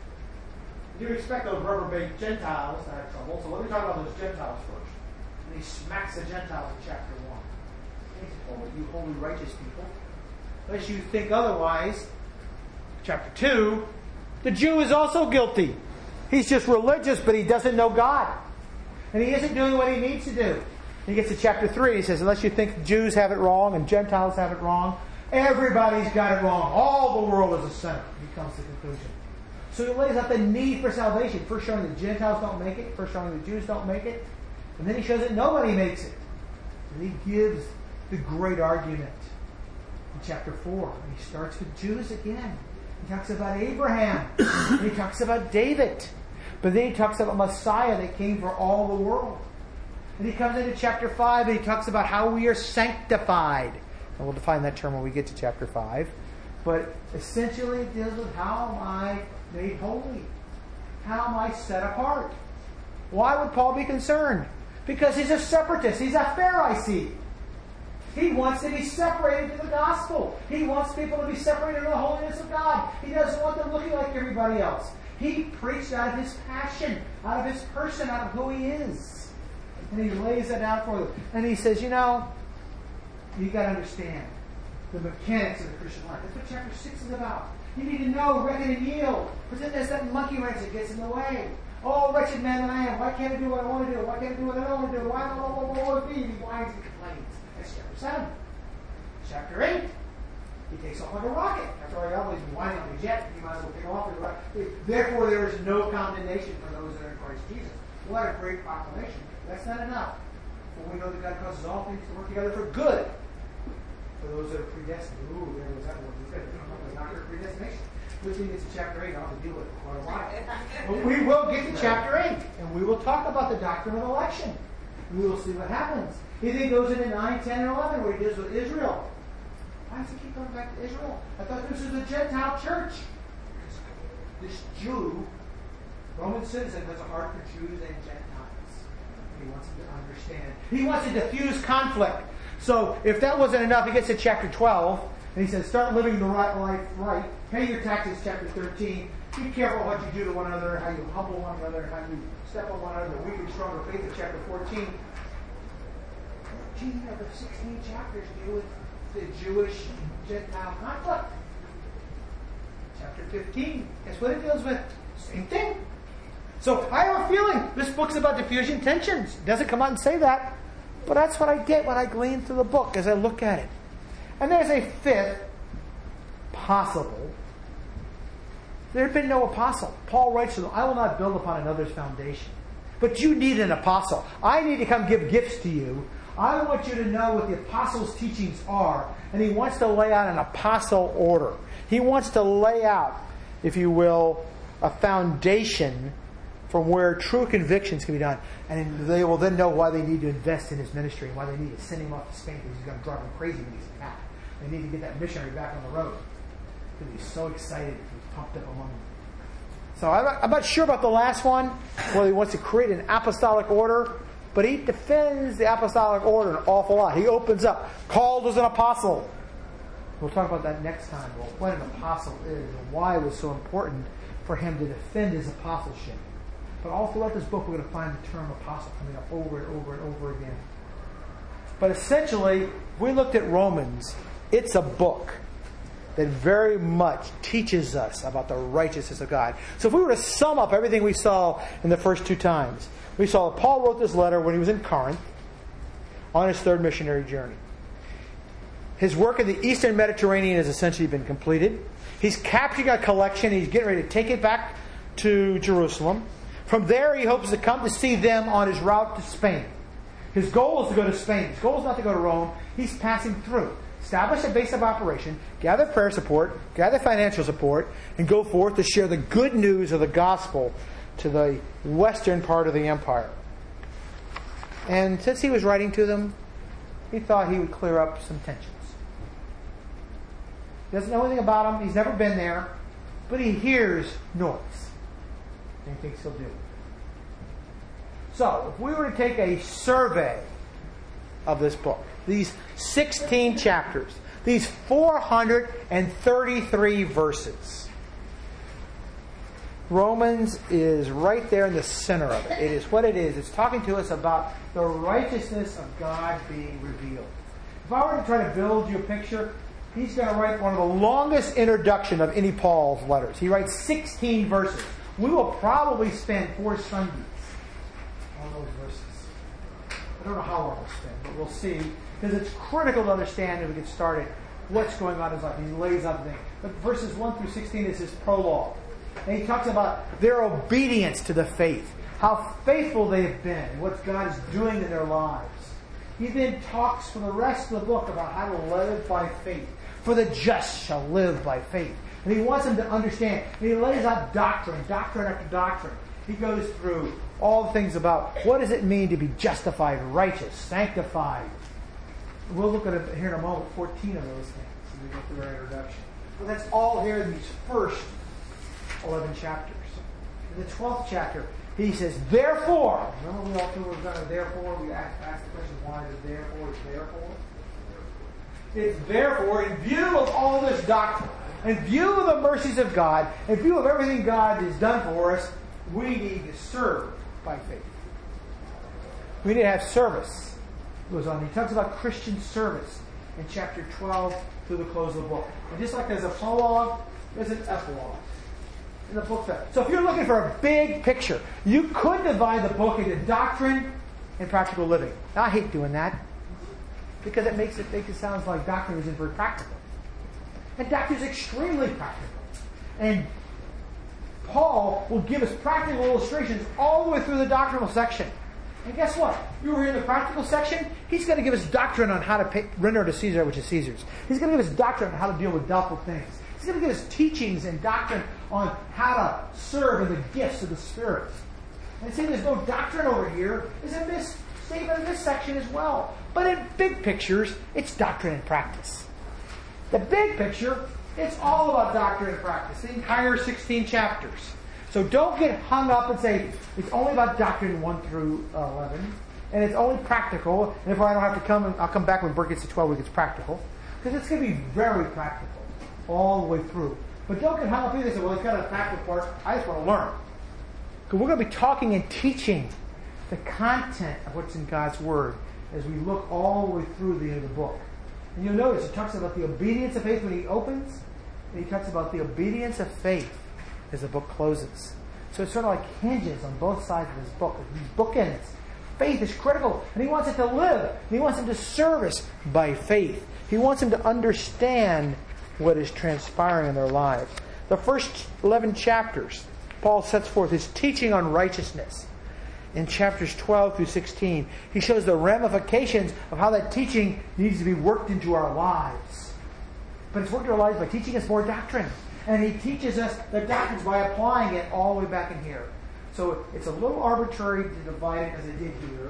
You expect those rubber-baked Gentiles to have trouble, so let me talk about those Gentiles first. And he smacks the Gentiles in chapter one. He says, oh, you holy righteous people, unless you think otherwise, chapter two, the Jew is also guilty. He's just religious, but he doesn't know God. And he isn't doing what he needs to do. He gets to chapter three, he says, unless you think Jews have it wrong and Gentiles have it wrong, everybody's got it wrong. All the world is a sinner. He comes to the conclusion. So he lays out the need for salvation. First showing the Gentiles don't make it. First showing the Jews don't make it. And then he shows that nobody makes it. And he gives the great argument in chapter four. And he starts with Jews again. He talks about Abraham. And he talks about David. But then he talks about Messiah that came for all the world. And he comes into chapter five and he talks about how we are sanctified. And we'll define that term when we get to chapter five. But essentially it deals with how am I made holy? How am I set apart? Why would Paul be concerned? Because he's a separatist. He's a Pharisee. He wants to be separated to the gospel. He wants people to be separated to the holiness of God. He doesn't want them looking like everybody else. He preached out of his passion, out of his person, out of who he is. And he lays it out for them. And he says, you know, you got to understand the mechanics of the Christian life. That's what chapter six is about. You need to know, reckon, and yield. But then there's that monkey wrench that gets in the way. Oh, wretched man that I am. Why can't I do what I want to do? Why can't I do what I don't want to do? Why blah, blah, blah, blah, blah, He whines and complains. That's chapter seven. Chapter eight. He takes off like a rocket. After all, he always whining on the jet. You might as well take off. Therefore, there is no condemnation for those that are in Christ Jesus. What a great proclamation. That's not enough. For we know that God causes all things to work together for good. For those that are predestined. Ooh, there was that one. It's not your predestination. We think it's chapter eight. I'll have to deal with it for a while. But we will get to chapter eight. And we will talk about the doctrine of election. We will see what happens. He then goes into nine, ten, and eleven where he deals with Israel. Why does he keep going back to Israel? I thought this was a Gentile church. This Jew, Roman citizen, has a heart for Jews and Gentiles. He wants them to understand. He wants to diffuse conflict. So if that wasn't enough, he gets to chapter twelve, and he says, start living the right life right. Pay your taxes, chapter thirteen. Be careful what you do to one another, how you humble one another, how you step on one another. Weak and stronger faith in chapter fourteen. fourteen of the sixteen chapters deal with the Jewish-Gentile conflict. Chapter fifteen. Guess what it deals with? Same thing. So I have a feeling this book's about diffusion tensions. It doesn't come out and say that. But that's what I get when I glean through the book as I look at it. And there's a fifth possible. There had been no apostle. Paul writes to them, I will not build upon another's foundation. But you need an apostle. I need to come give gifts to you. I want you to know what the apostles' teachings are. And he wants to lay out an apostle order. He wants to lay out, if you will, a foundation from where true convictions can be done. And they will then know why they need to invest in his ministry and why they need to send him off to Spain because he's going to drive them crazy when he's back. They need to get that missionary back on the road because he's so excited. He's pumped up among them. So I'm not, I'm not sure about the last one, where he wants to create an apostolic order, but he defends the apostolic order an awful lot. He opens up, called as an apostle. We'll talk about that next time, well, what an apostle is and why it was so important for him to defend his apostleship. But all throughout this book, we're going to find the term apostle coming up over and over and over again. But essentially, if we looked at Romans, it's a book that very much teaches us about the righteousness of God. So if we were to sum up everything we saw in the first two times, we saw that Paul wrote this letter when he was in Corinth on his third missionary journey. His work in the Eastern Mediterranean has essentially been completed. He's capturing a collection. He's getting ready to take it back to Jerusalem. From there, he hopes to come to see them on his route to Spain. His goal is to go to Spain. His goal is not to go to Rome. He's passing through. Establish a base of operation, gather prayer support, gather financial support, and go forth to share the good news of the gospel to the western part of the empire. And since he was writing to them, he thought he would clear up some tensions. He doesn't know anything about them. He's never been there. But he hears noise. And he thinks he'll do it. So, if we were to take a survey of this book, these sixteen chapters, these four hundred thirty-three verses, Romans is right there in the center of it. It is what it is. It's talking to us about the righteousness of God being revealed. If I were to try to build you a picture, he's going to write one of the longest introduction of any Paul's letters. He writes sixteen verses. We will probably spend four Sundays on those verses. I don't know how long we'll spend, but we'll see. Because it's critical to understand as we get started what's going on in his life. He lays out things. But verses one through sixteen is his prologue. And he talks about their obedience to the faith. How faithful they have been. And what God is doing in their lives. He then talks for the rest of the book about how to live by faith. For the just shall live by faith. And he wants them to understand. And he lays out doctrine, doctrine after doctrine. He goes through all the things about what does it mean to be justified, righteous, sanctified. We'll look at it here in a moment, fourteen of those things as we go through our introduction. But that's all here in these first eleven chapters. In the twelfth chapter, he says, therefore, remember we all thought we were going to therefore, we asked, asked the question, why is it therefore, it's therefore? It's therefore, in view of all this doctrine, in view of the mercies of God, in view of everything God has done for us, we need to serve by faith. We need to have service. He goes on. He talks about Christian service in chapter twelve through the close of the book. And just like there's a prologue, there's an epilogue in the book. So if you're looking for a big picture, you could divide the book into doctrine and practical living. Now, I hate doing that because it makes it, makes it sound like doctrine isn't very practical. And doctrine is extremely practical. And Paul will give us practical illustrations all the way through the doctrinal section. And guess what? You were in the practical section. He's going to give us doctrine on how to pay, render to Caesar, which is Caesar's. He's going to give us doctrine on how to deal with doubtful things. He's going to give us teachings and doctrine on how to serve in the gifts of the Spirit. And see, there's no doctrine over here. There's in this statement in this section as well. But in big pictures, it's doctrine and practice. The big picture, it's all about doctrine and practice. The entire sixteen chapters. So don't get hung up and say, it's only about doctrine one through eleven. And it's only practical. And if I don't have to come, I'll come back when Bert gets to twelve, when it gets practical. Because it's going to be very practical all the way through. But don't get hung up either and say, well, it's got a practical part. I just want to learn. Because we're going to be talking and teaching the content of what's in God's Word as we look all the way through the end of the book. And you'll notice it talks about the obedience of faith when he opens. And he talks about the obedience of faith as the book closes. So it's sort of like hinges on both sides of this book. These bookends. Faith is critical. And he wants it to live. And he wants them to service by faith. He wants them to understand what is transpiring in their lives. The first eleven chapters, Paul sets forth his teaching on righteousness. In chapters twelve through sixteen, he shows the ramifications of how that teaching needs to be worked into our lives. But it's worked into our lives by teaching us more doctrine. And he teaches us the doctrines by applying it all the way back in here. So it's a little arbitrary to divide it as I did here.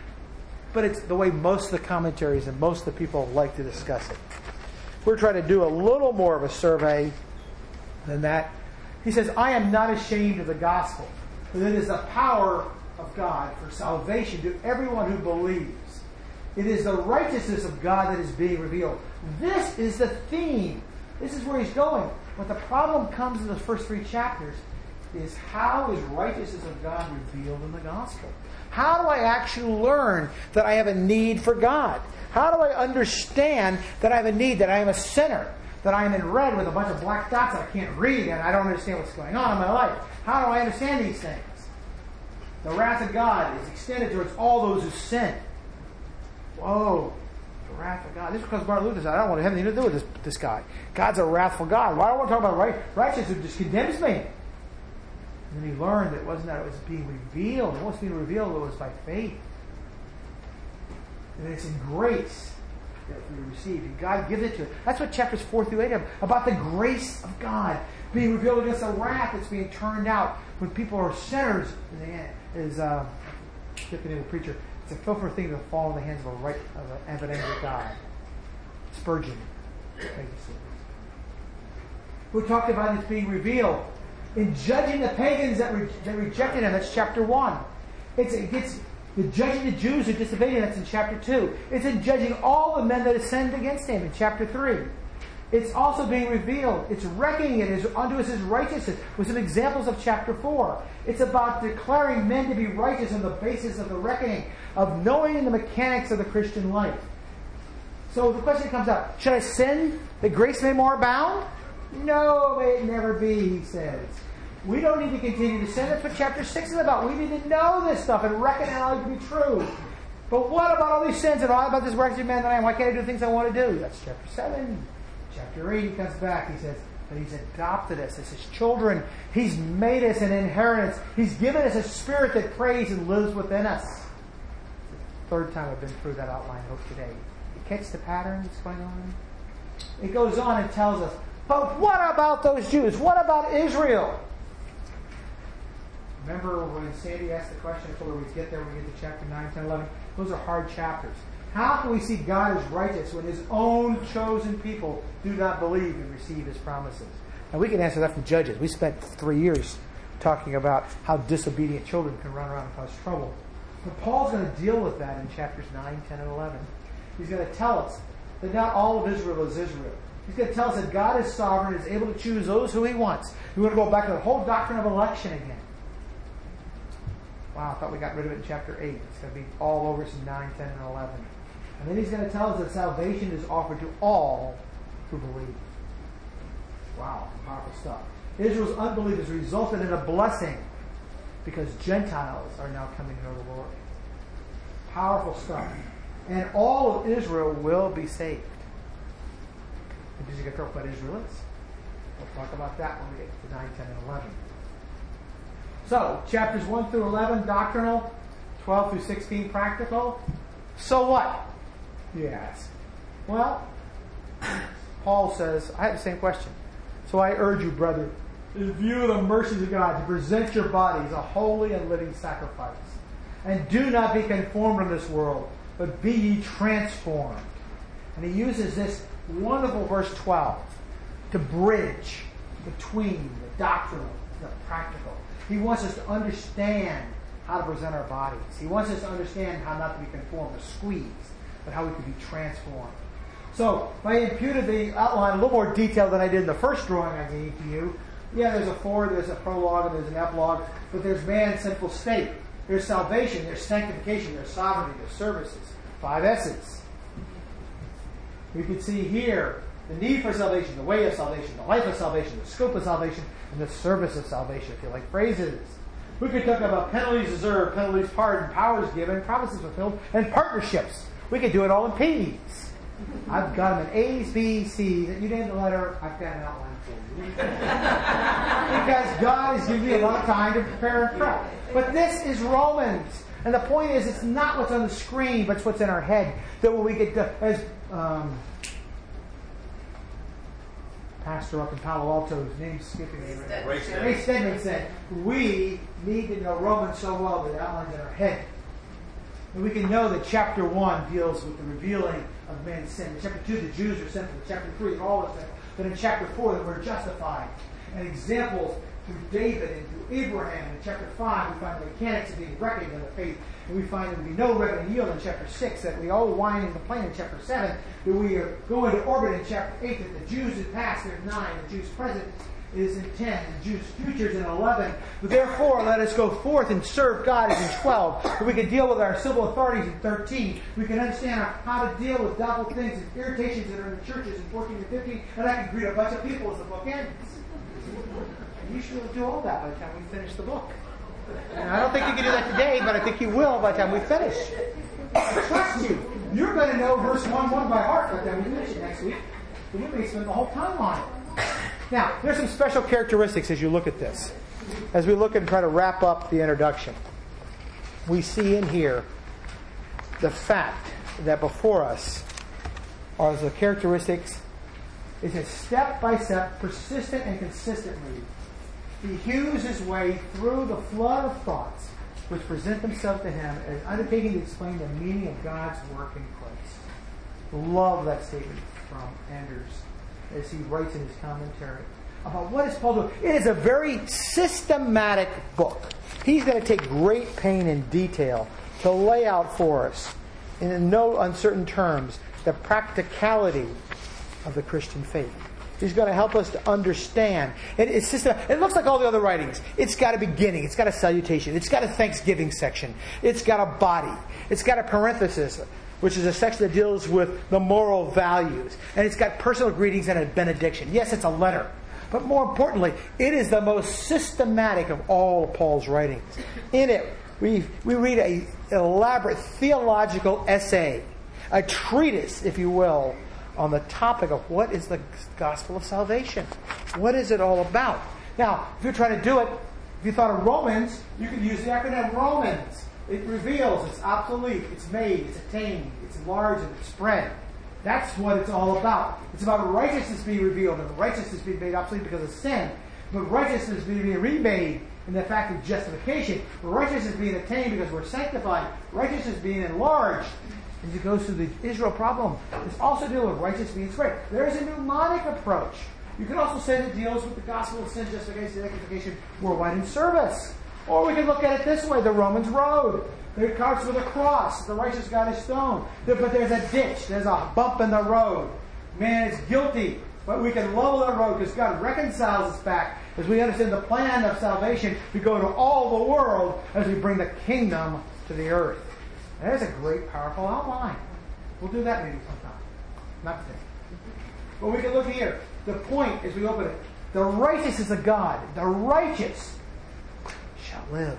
But it's the way most of the commentaries and most of the people like to discuss it. We're trying to do a little more of a survey than that. He says, I am not ashamed of the gospel, for it is the power of God for salvation to everyone who believes. It is the righteousness of God that is being revealed. This is the theme. This is where he's going. But the problem comes in the first three chapters is how is righteousness of God revealed in the gospel? How do I actually learn that I have a need for God? How do I understand that I have a need, that I am a sinner, that I am in red with a bunch of black dots that I can't read and I don't understand what's going on in my life? How do I understand these things? The wrath of God is extended towards all those who sin. Whoa. The wrath of God. This is because Martin Luther said, I don't want to have anything to do with this, this guy. God's a wrathful God. Why do I want to talk about right, righteousness? It just condemns me. And then he learned that it wasn't that it was being revealed. It wasn't being revealed, it was by faith. And it's in grace that we receive. And God gives it to us. That's what chapters four through eight are about, the grace of God being revealed against the wrath that's being turned out when people are sinners. In the end, is uh, Tiffany, the preacher. It's a filthy thing to fall in the hands of a right of an angry God. Spurgeon. We talked about it being revealed in judging the pagans that, re- that rejected him. That's chapter one. It's, it gets the judging the Jews who disobeyed him. That's in chapter two. It's in judging all the men that sinned against him in chapter three. It's also being revealed. It's reckoning it as unto us as righteousness with some examples of chapter four. It's about declaring men to be righteous on the basis of the reckoning, of knowing the mechanics of the Christian life. So the question comes up, should I sin that grace may more abound? No, may it never be, he says. We don't need to continue to sin. That's what chapter six is about. We need to know this stuff and reckon it all to be true. But what about all these sins and all about this wretched man that I am? Why can't I do the things I want to do? That's chapter seven. Chapter eight, he comes back. He says, but he's adopted us as his children. He's made us an inheritance. He's given us a spirit that prays and lives within us. Third time I've been through that outline, I hope today. You catch the pattern that's going on? It goes on and tells us, but what about those Jews? What about Israel? Remember when Sandy asked the question, I told her we'd get there when we get to chapter nine, ten, eleven. Those are hard chapters. How can we see God as righteous when his own chosen people do not believe and receive his promises? And we can answer that from Judges. We spent three years talking about how disobedient children can run around and cause trouble. But Paul's going to deal with that in chapters nine, ten, and eleven. He's going to tell us that not all of Israel is Israel. He's going to tell us that God is sovereign and is able to choose those who he wants. We want to go back to the whole doctrine of election again. Wow, I thought we got rid of it in chapter eight. It's going to be all over us in nine, ten, and eleven. And then he's going to tell us that salvation is offered to all who believe. Wow, powerful stuff. Israel's unbelief has resulted in a blessing because Gentiles are now coming to know the Lord. Powerful stuff. And all of Israel will be saved. And did you get to talk about Israelites? We'll talk about that when we get to nine, ten, and eleven. So, chapters one through eleven, doctrinal. twelve through sixteen, practical. So what? You ask. Well, Paul says, I have the same question. So I urge you, brethren, in view of the mercies of God, to present your bodies a holy and living sacrifice. And do not be conformed to this world, but be ye transformed. And he uses this wonderful verse twelve to bridge between the doctrinal and the practical. He wants us to understand how to present our bodies. He wants us to understand how not to be conformed or squeezed, but how we can be transformed. So, if I imputed the outline a little more detail than I did in the first drawing I gave to you, yeah, there's a foreword, there's a prologue, and there's an epilogue, but there's man's sinful state. There's salvation, there's sanctification, there's sovereignty, there's services. Five S's. We can see here the need for salvation, the way of salvation, the life of salvation, the scope of salvation, and the service of salvation, if you like phrases. We could talk about penalties deserved, penalties pardoned, powers given, promises fulfilled, and partnerships. We could do it all in P's. I've got them in A's, B's, C's. You name the letter, I've got an outline for you. Because God has given me a lot of time to prepare and prep. But this is Romans. And the point is, it's not what's on the screen, but it's what's in our head. That when we get to, as um, pastor up in Palo Alto, his name's skipping me right now. Ray Stedman said, we need to know Romans so well that it outlines in our head. And we can know that chapter one deals with the revealing of man's sin. In chapter two, the Jews are sinful. In chapter three, they're all sinful. But in chapter four, that we're justified. And examples through David and through Abraham. In chapter five, we find the mechanics of being reckoned in the faith. And we find there to be no reckoning yield in chapter six, that we all whine and complain in chapter seven, that we are going to orbit in chapter eight, that the Jews in past, there's nine, the Jews present is in ten, the Jews futures in eleven. Therefore, let us go forth and serve God is in twelve. That we can deal with our civil authorities in thirteen. We can understand how to deal with doubtful things and irritations that are in the churches in fourteen and fifteen. And I can greet a bunch of people as the book ends. And you should do all that by the time we finish the book. And I don't think you can do that today, but I think you will by the time we finish. I trust you. You're going to know verse one one by heart, but then we finish it next week. So we may spend the whole time on it. Now, there's some special characteristics as you look at this. As we look and try to wrap up the introduction, we see in here the fact that before us are the characteristics. It says, step by step, persistent and consistently, he hews his way through the flood of thoughts which present themselves to him as undertaking to explain the meaning of God's work in Christ. Love that statement from Anders as he writes in his commentary about what is Paul doing. It is a very systematic book. He's going to take great pain and detail to lay out for us, in no uncertain terms, the practicality of the Christian faith. He's going to help us to understand. It, it's system, it looks like all the other writings. It's got a beginning. It's got a salutation. It's got a thanksgiving section. It's got a body. It's got a parenthesis, which is a section that deals with the moral values. And it's got personal greetings and a benediction. Yes, it's a letter. But more importantly, it is the most systematic of all of Paul's writings. In it, we, we read an elaborate theological essay, a treatise, if you will, on the topic of what is the gospel of salvation. What is it all about? Now, if you're trying to do it, if you thought of Romans, you could use the acronym Romans. It reveals, it's obsolete, it's made, it's attained, it's enlarged, and it's spread. That's what it's all about. It's about righteousness being revealed, and righteousness being made obsolete because of sin. But righteousness being remade in the fact of justification. Righteousness being attained because we're sanctified. Righteousness being enlarged. As it goes through the Israel problem, it's also dealing with righteousness being spread. There is a mnemonic approach. You can also say that it deals with the gospel of sin, justification, sanctification, worldwide in service. Or we can look at it this way, the Romans road. It starts with a cross. The righteous got a stone. But there's a ditch. There's a bump in the road. Man is guilty. But we can level the road because God reconciles us back. As we understand the plan of salvation, we go to all the world as we bring the kingdom to the earth. And there's a great, powerful outline. We'll do that maybe sometime. Not today. But we can look here. The point as we open it. The righteous is a God. The righteous shall live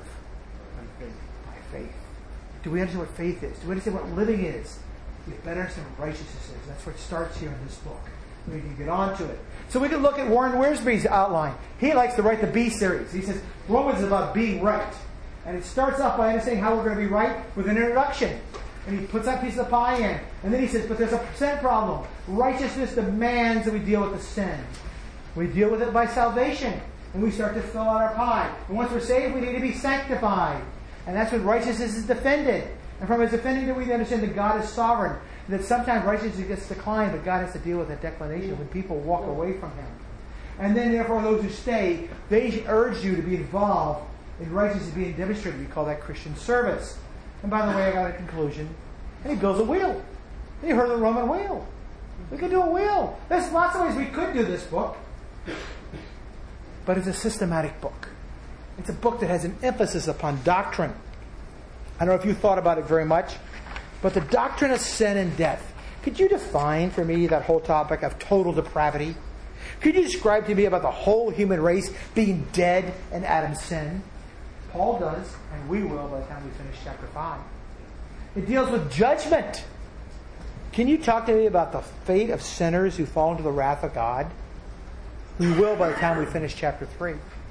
by faith. Do we understand what faith is? Do we understand what living is? We better understand what righteousness is. That's where it starts here in this book. We can get on to it. So we can look at Warren Wiersbe's outline. He likes to write the B series. He says Romans is about being right. And it starts off by understanding how we're going to be right with an introduction. And he puts that piece of the pie in. And then he says, but there's a percent problem. Righteousness demands that we deal with the sin. We deal with it by salvation. And we start to fill out our pie. And once we're saved, we need to be sanctified. And that's when righteousness is defended. And from his defending that we understand that God is sovereign. And that sometimes righteousness gets declined, but God has to deal with that declination when people walk away from him. And then therefore those who stay, they urge you to be involved in righteousness being demonstrated. We call that Christian service. And by the way, I got a conclusion. And he builds a wheel. You heard of the Roman wheel. We could do a wheel. There's lots of ways we could do this book. But it's a systematic book. It's a book that has an emphasis upon doctrine. I don't know if you thought about it very much, but the doctrine of sin and death. Could you define for me that whole topic of total depravity? Could you describe to me about the whole human race being dead in Adam's sin? Paul does, and we will by the time we finish chapter five. It deals with judgment. Can you talk to me about the fate of sinners who fall into the wrath of God? We will by the time we finish chapter three.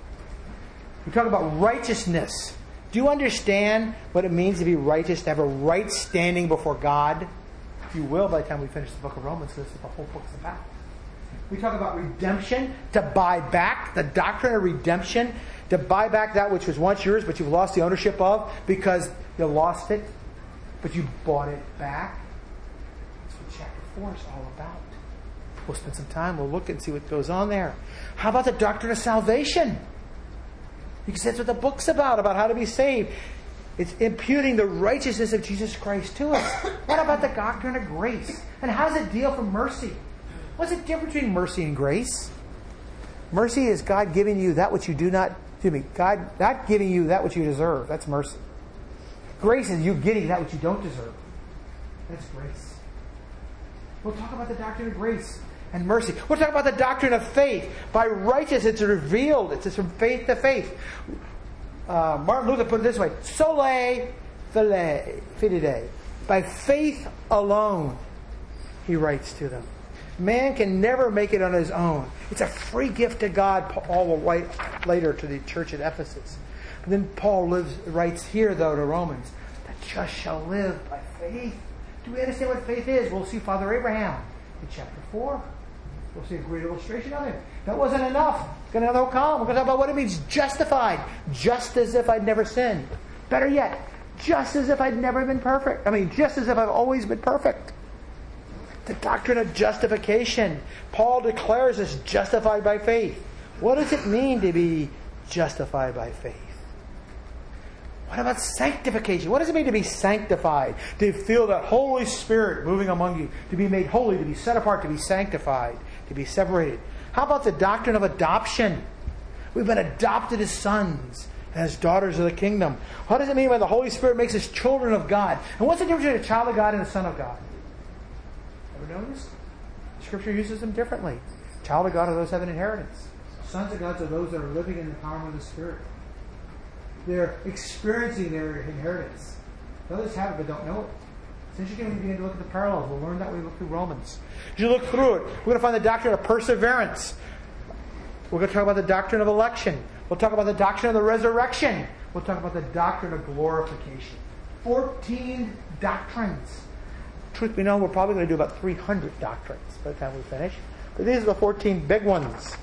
We talk about righteousness. Do you understand what it means to be righteous, to have a right standing before God? You will by the time we finish the book of Romans, because that's what the whole book's about. We talk about redemption, to buy back, the doctrine of redemption, to buy back that which was once yours, but you've lost the ownership of because you lost it, but you bought it back. That's what chapter four is all about. We'll spend some time, we'll look and see what goes on there. How about the doctrine of salvation? Because that's what the book's about, about how to be saved. It's imputing the righteousness of Jesus Christ to us. What about the doctrine of grace? And how does it deal for mercy? What's the difference between mercy and grace? Mercy is God giving you that which you do not, excuse me, God not giving you that which you deserve. That's mercy. Grace is you getting that which you don't deserve. That's grace. We'll talk about the doctrine of grace and mercy. We'll talk about the doctrine of faith. By righteousness, it's revealed. It's from faith to faith. Uh, Martin Luther put it this way: Sole fide. By faith alone, he writes to them. Man can never make it on his own. It's a free gift to God, Paul will write later to the church at Ephesus. And then Paul lives, writes here, though, to Romans, the just shall live by faith. Do we understand what faith is? We'll see Father Abraham in chapter four. We'll see a great illustration of him. That wasn't enough. We're going to have column. We're going to talk about what it means justified. Just as if I'd never sinned. Better yet, just as if I'd never been perfect. I mean, just as if I've always been perfect. The doctrine of justification. Paul declares us justified by faith. What does it mean to be justified by faith? What about sanctification? What does it mean to be sanctified? To feel that Holy Spirit moving among you. To be made holy, to be set apart, to be sanctified, to be separated. How about the doctrine of adoption? We've been adopted as sons, as daughters of the kingdom. What does it mean when the Holy Spirit makes us children of God? And what's the difference between a child of God and a son of God? Ever noticed? Scripture uses them differently. Child of God are those who have an inheritance. Sons of God are those that are living in the power of the Spirit. They're experiencing their inheritance. Others have it but don't know it. It's interesting when you begin to look at the parallels. We'll learn that when we look through Romans. As you look through it, we're going to find the doctrine of perseverance. We're going to talk about the doctrine of election. We'll talk about the doctrine of the resurrection. We'll talk about the doctrine of glorification. Fourteen doctrines. Truth be known, we're probably going to do about three hundred doctrines by the time we finish. But these are the fourteen big ones.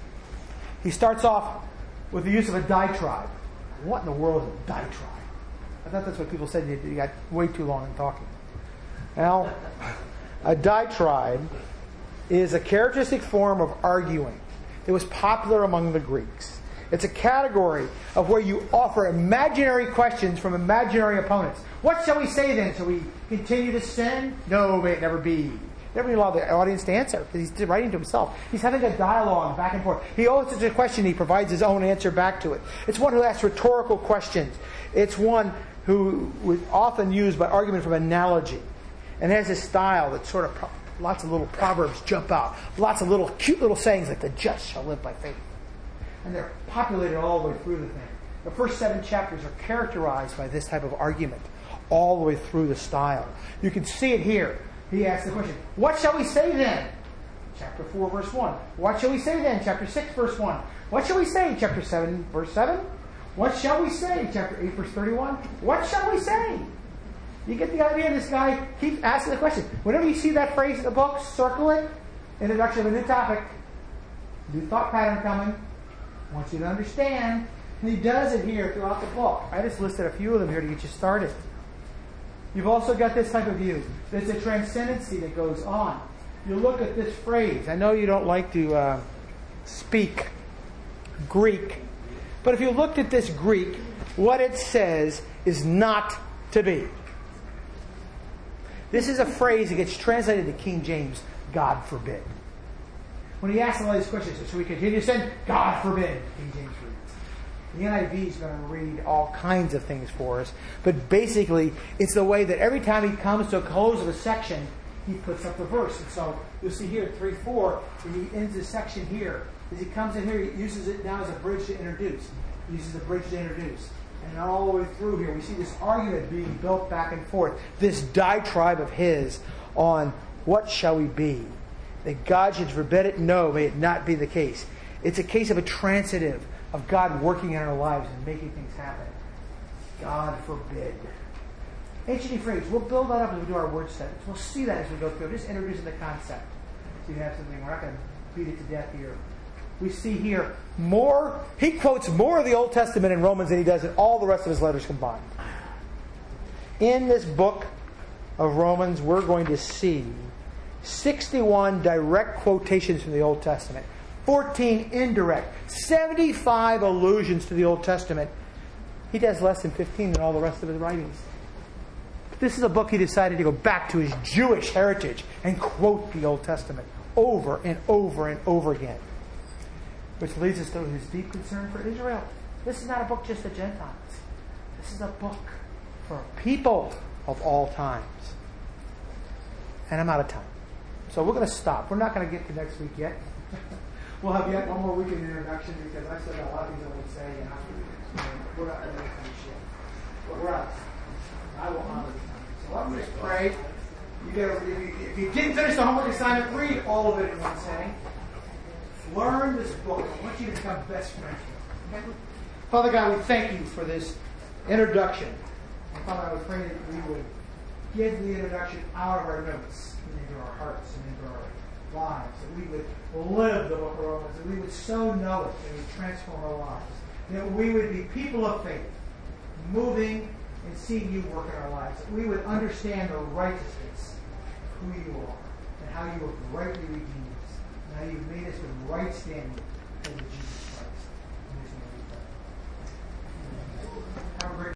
He starts off with the use of a diatribe. What in the world is a diatribe? I thought that's what people said. You got way too long in talking. Well, a diatribe is a characteristic form of arguing. It was popular among the Greeks. It's a category of where you offer imaginary questions from imaginary opponents. What shall we say then? Shall we continue to sin? No, may it never be. Never allow the audience to answer because he's writing to himself. He's having a dialogue back and forth. He answers a question, he provides his own answer back to it. It's one who asks rhetorical questions. It's one who was often used by argument from analogy. And has a style that sort of, pro- lots of little proverbs jump out. Lots of little cute little sayings like the just shall live by faith. And they're populated all the way through the thing. The first seven chapters are characterized by this type of argument all the way through the style. You can see it here. He asks the question, what shall we say then? Chapter four, verse one. What shall we say then? Chapter six, verse one. What shall we say? Chapter seven, verse seven. What shall we say? Chapter eight, verse thirty-one. What shall we say? You get the idea? This guy keeps asking the question. Whenever you see that phrase in the book, circle it. Introduction of a new topic. New thought pattern coming. I want you to understand. And he does it here throughout the book. I just listed a few of them here to get you started. You've also got this type of view. There's a transcendency that goes on. You look at this phrase. I know you don't like to uh, speak Greek. But if you looked at this Greek, what it says is not to be. This is a phrase that gets translated to King James, God forbid. When he asks all these questions, should we continue to sin? God forbid, King James reads. The N I V is going to read all kinds of things for us. But basically, it's the way that every time he comes to a close of a section, he puts up the verse. And so you'll see here, three four, he ends this section here. As he comes in here, he uses it now as a bridge to introduce. He uses the bridge to introduce. And all the way through here, we see this argument being built back and forth. This diatribe of his on what shall we be? That God should forbid it? No, may it not be the case. It's a case of a transitive of God working in our lives and making things happen. God forbid. Ancient phrase. We'll build that up as we do our word studies. We'll see that as we go through. Just introducing the concept. So you have something. We're not going to beat it to death here. We see here more. He quotes more of the Old Testament in Romans than he does in all the rest of his letters combined. In this book of Romans, we're going to see sixty-one direct quotations from the Old Testament, fourteen indirect, seventy-five allusions to the Old Testament. He does less than fifteen in all the rest of his writings. But this is a book he decided to go back to his Jewish heritage and quote the Old Testament over and over and over again. Which leads us to his deep concern for Israel. This is not a book just for Gentiles. This is a book for people of all times. And I'm out of time. So we're going to stop. We're not going to get to next week yet. We'll have yet one more week in the introduction because I still got a lot of things I want to say. And I, we're not going to finish yet. But we're out of time. I will honor the time. So I'm going to right? You gotta, if, you, if you didn't finish the homework assignment, read all of it in one setting. Learn this book. I want you to become best friends with it. Okay? Father God, we thank you for this introduction. And Father, I would pray that we would give the introduction out of our notes and into our hearts and into our lives. That we would live the book of Romans. That we would so know it and it would transform our lives. That we would be people of faith, moving and seeing you work in our lives. That we would understand the righteousness of who you are and how you have rightly redeemed us and how you've made us with right standing with Jesus.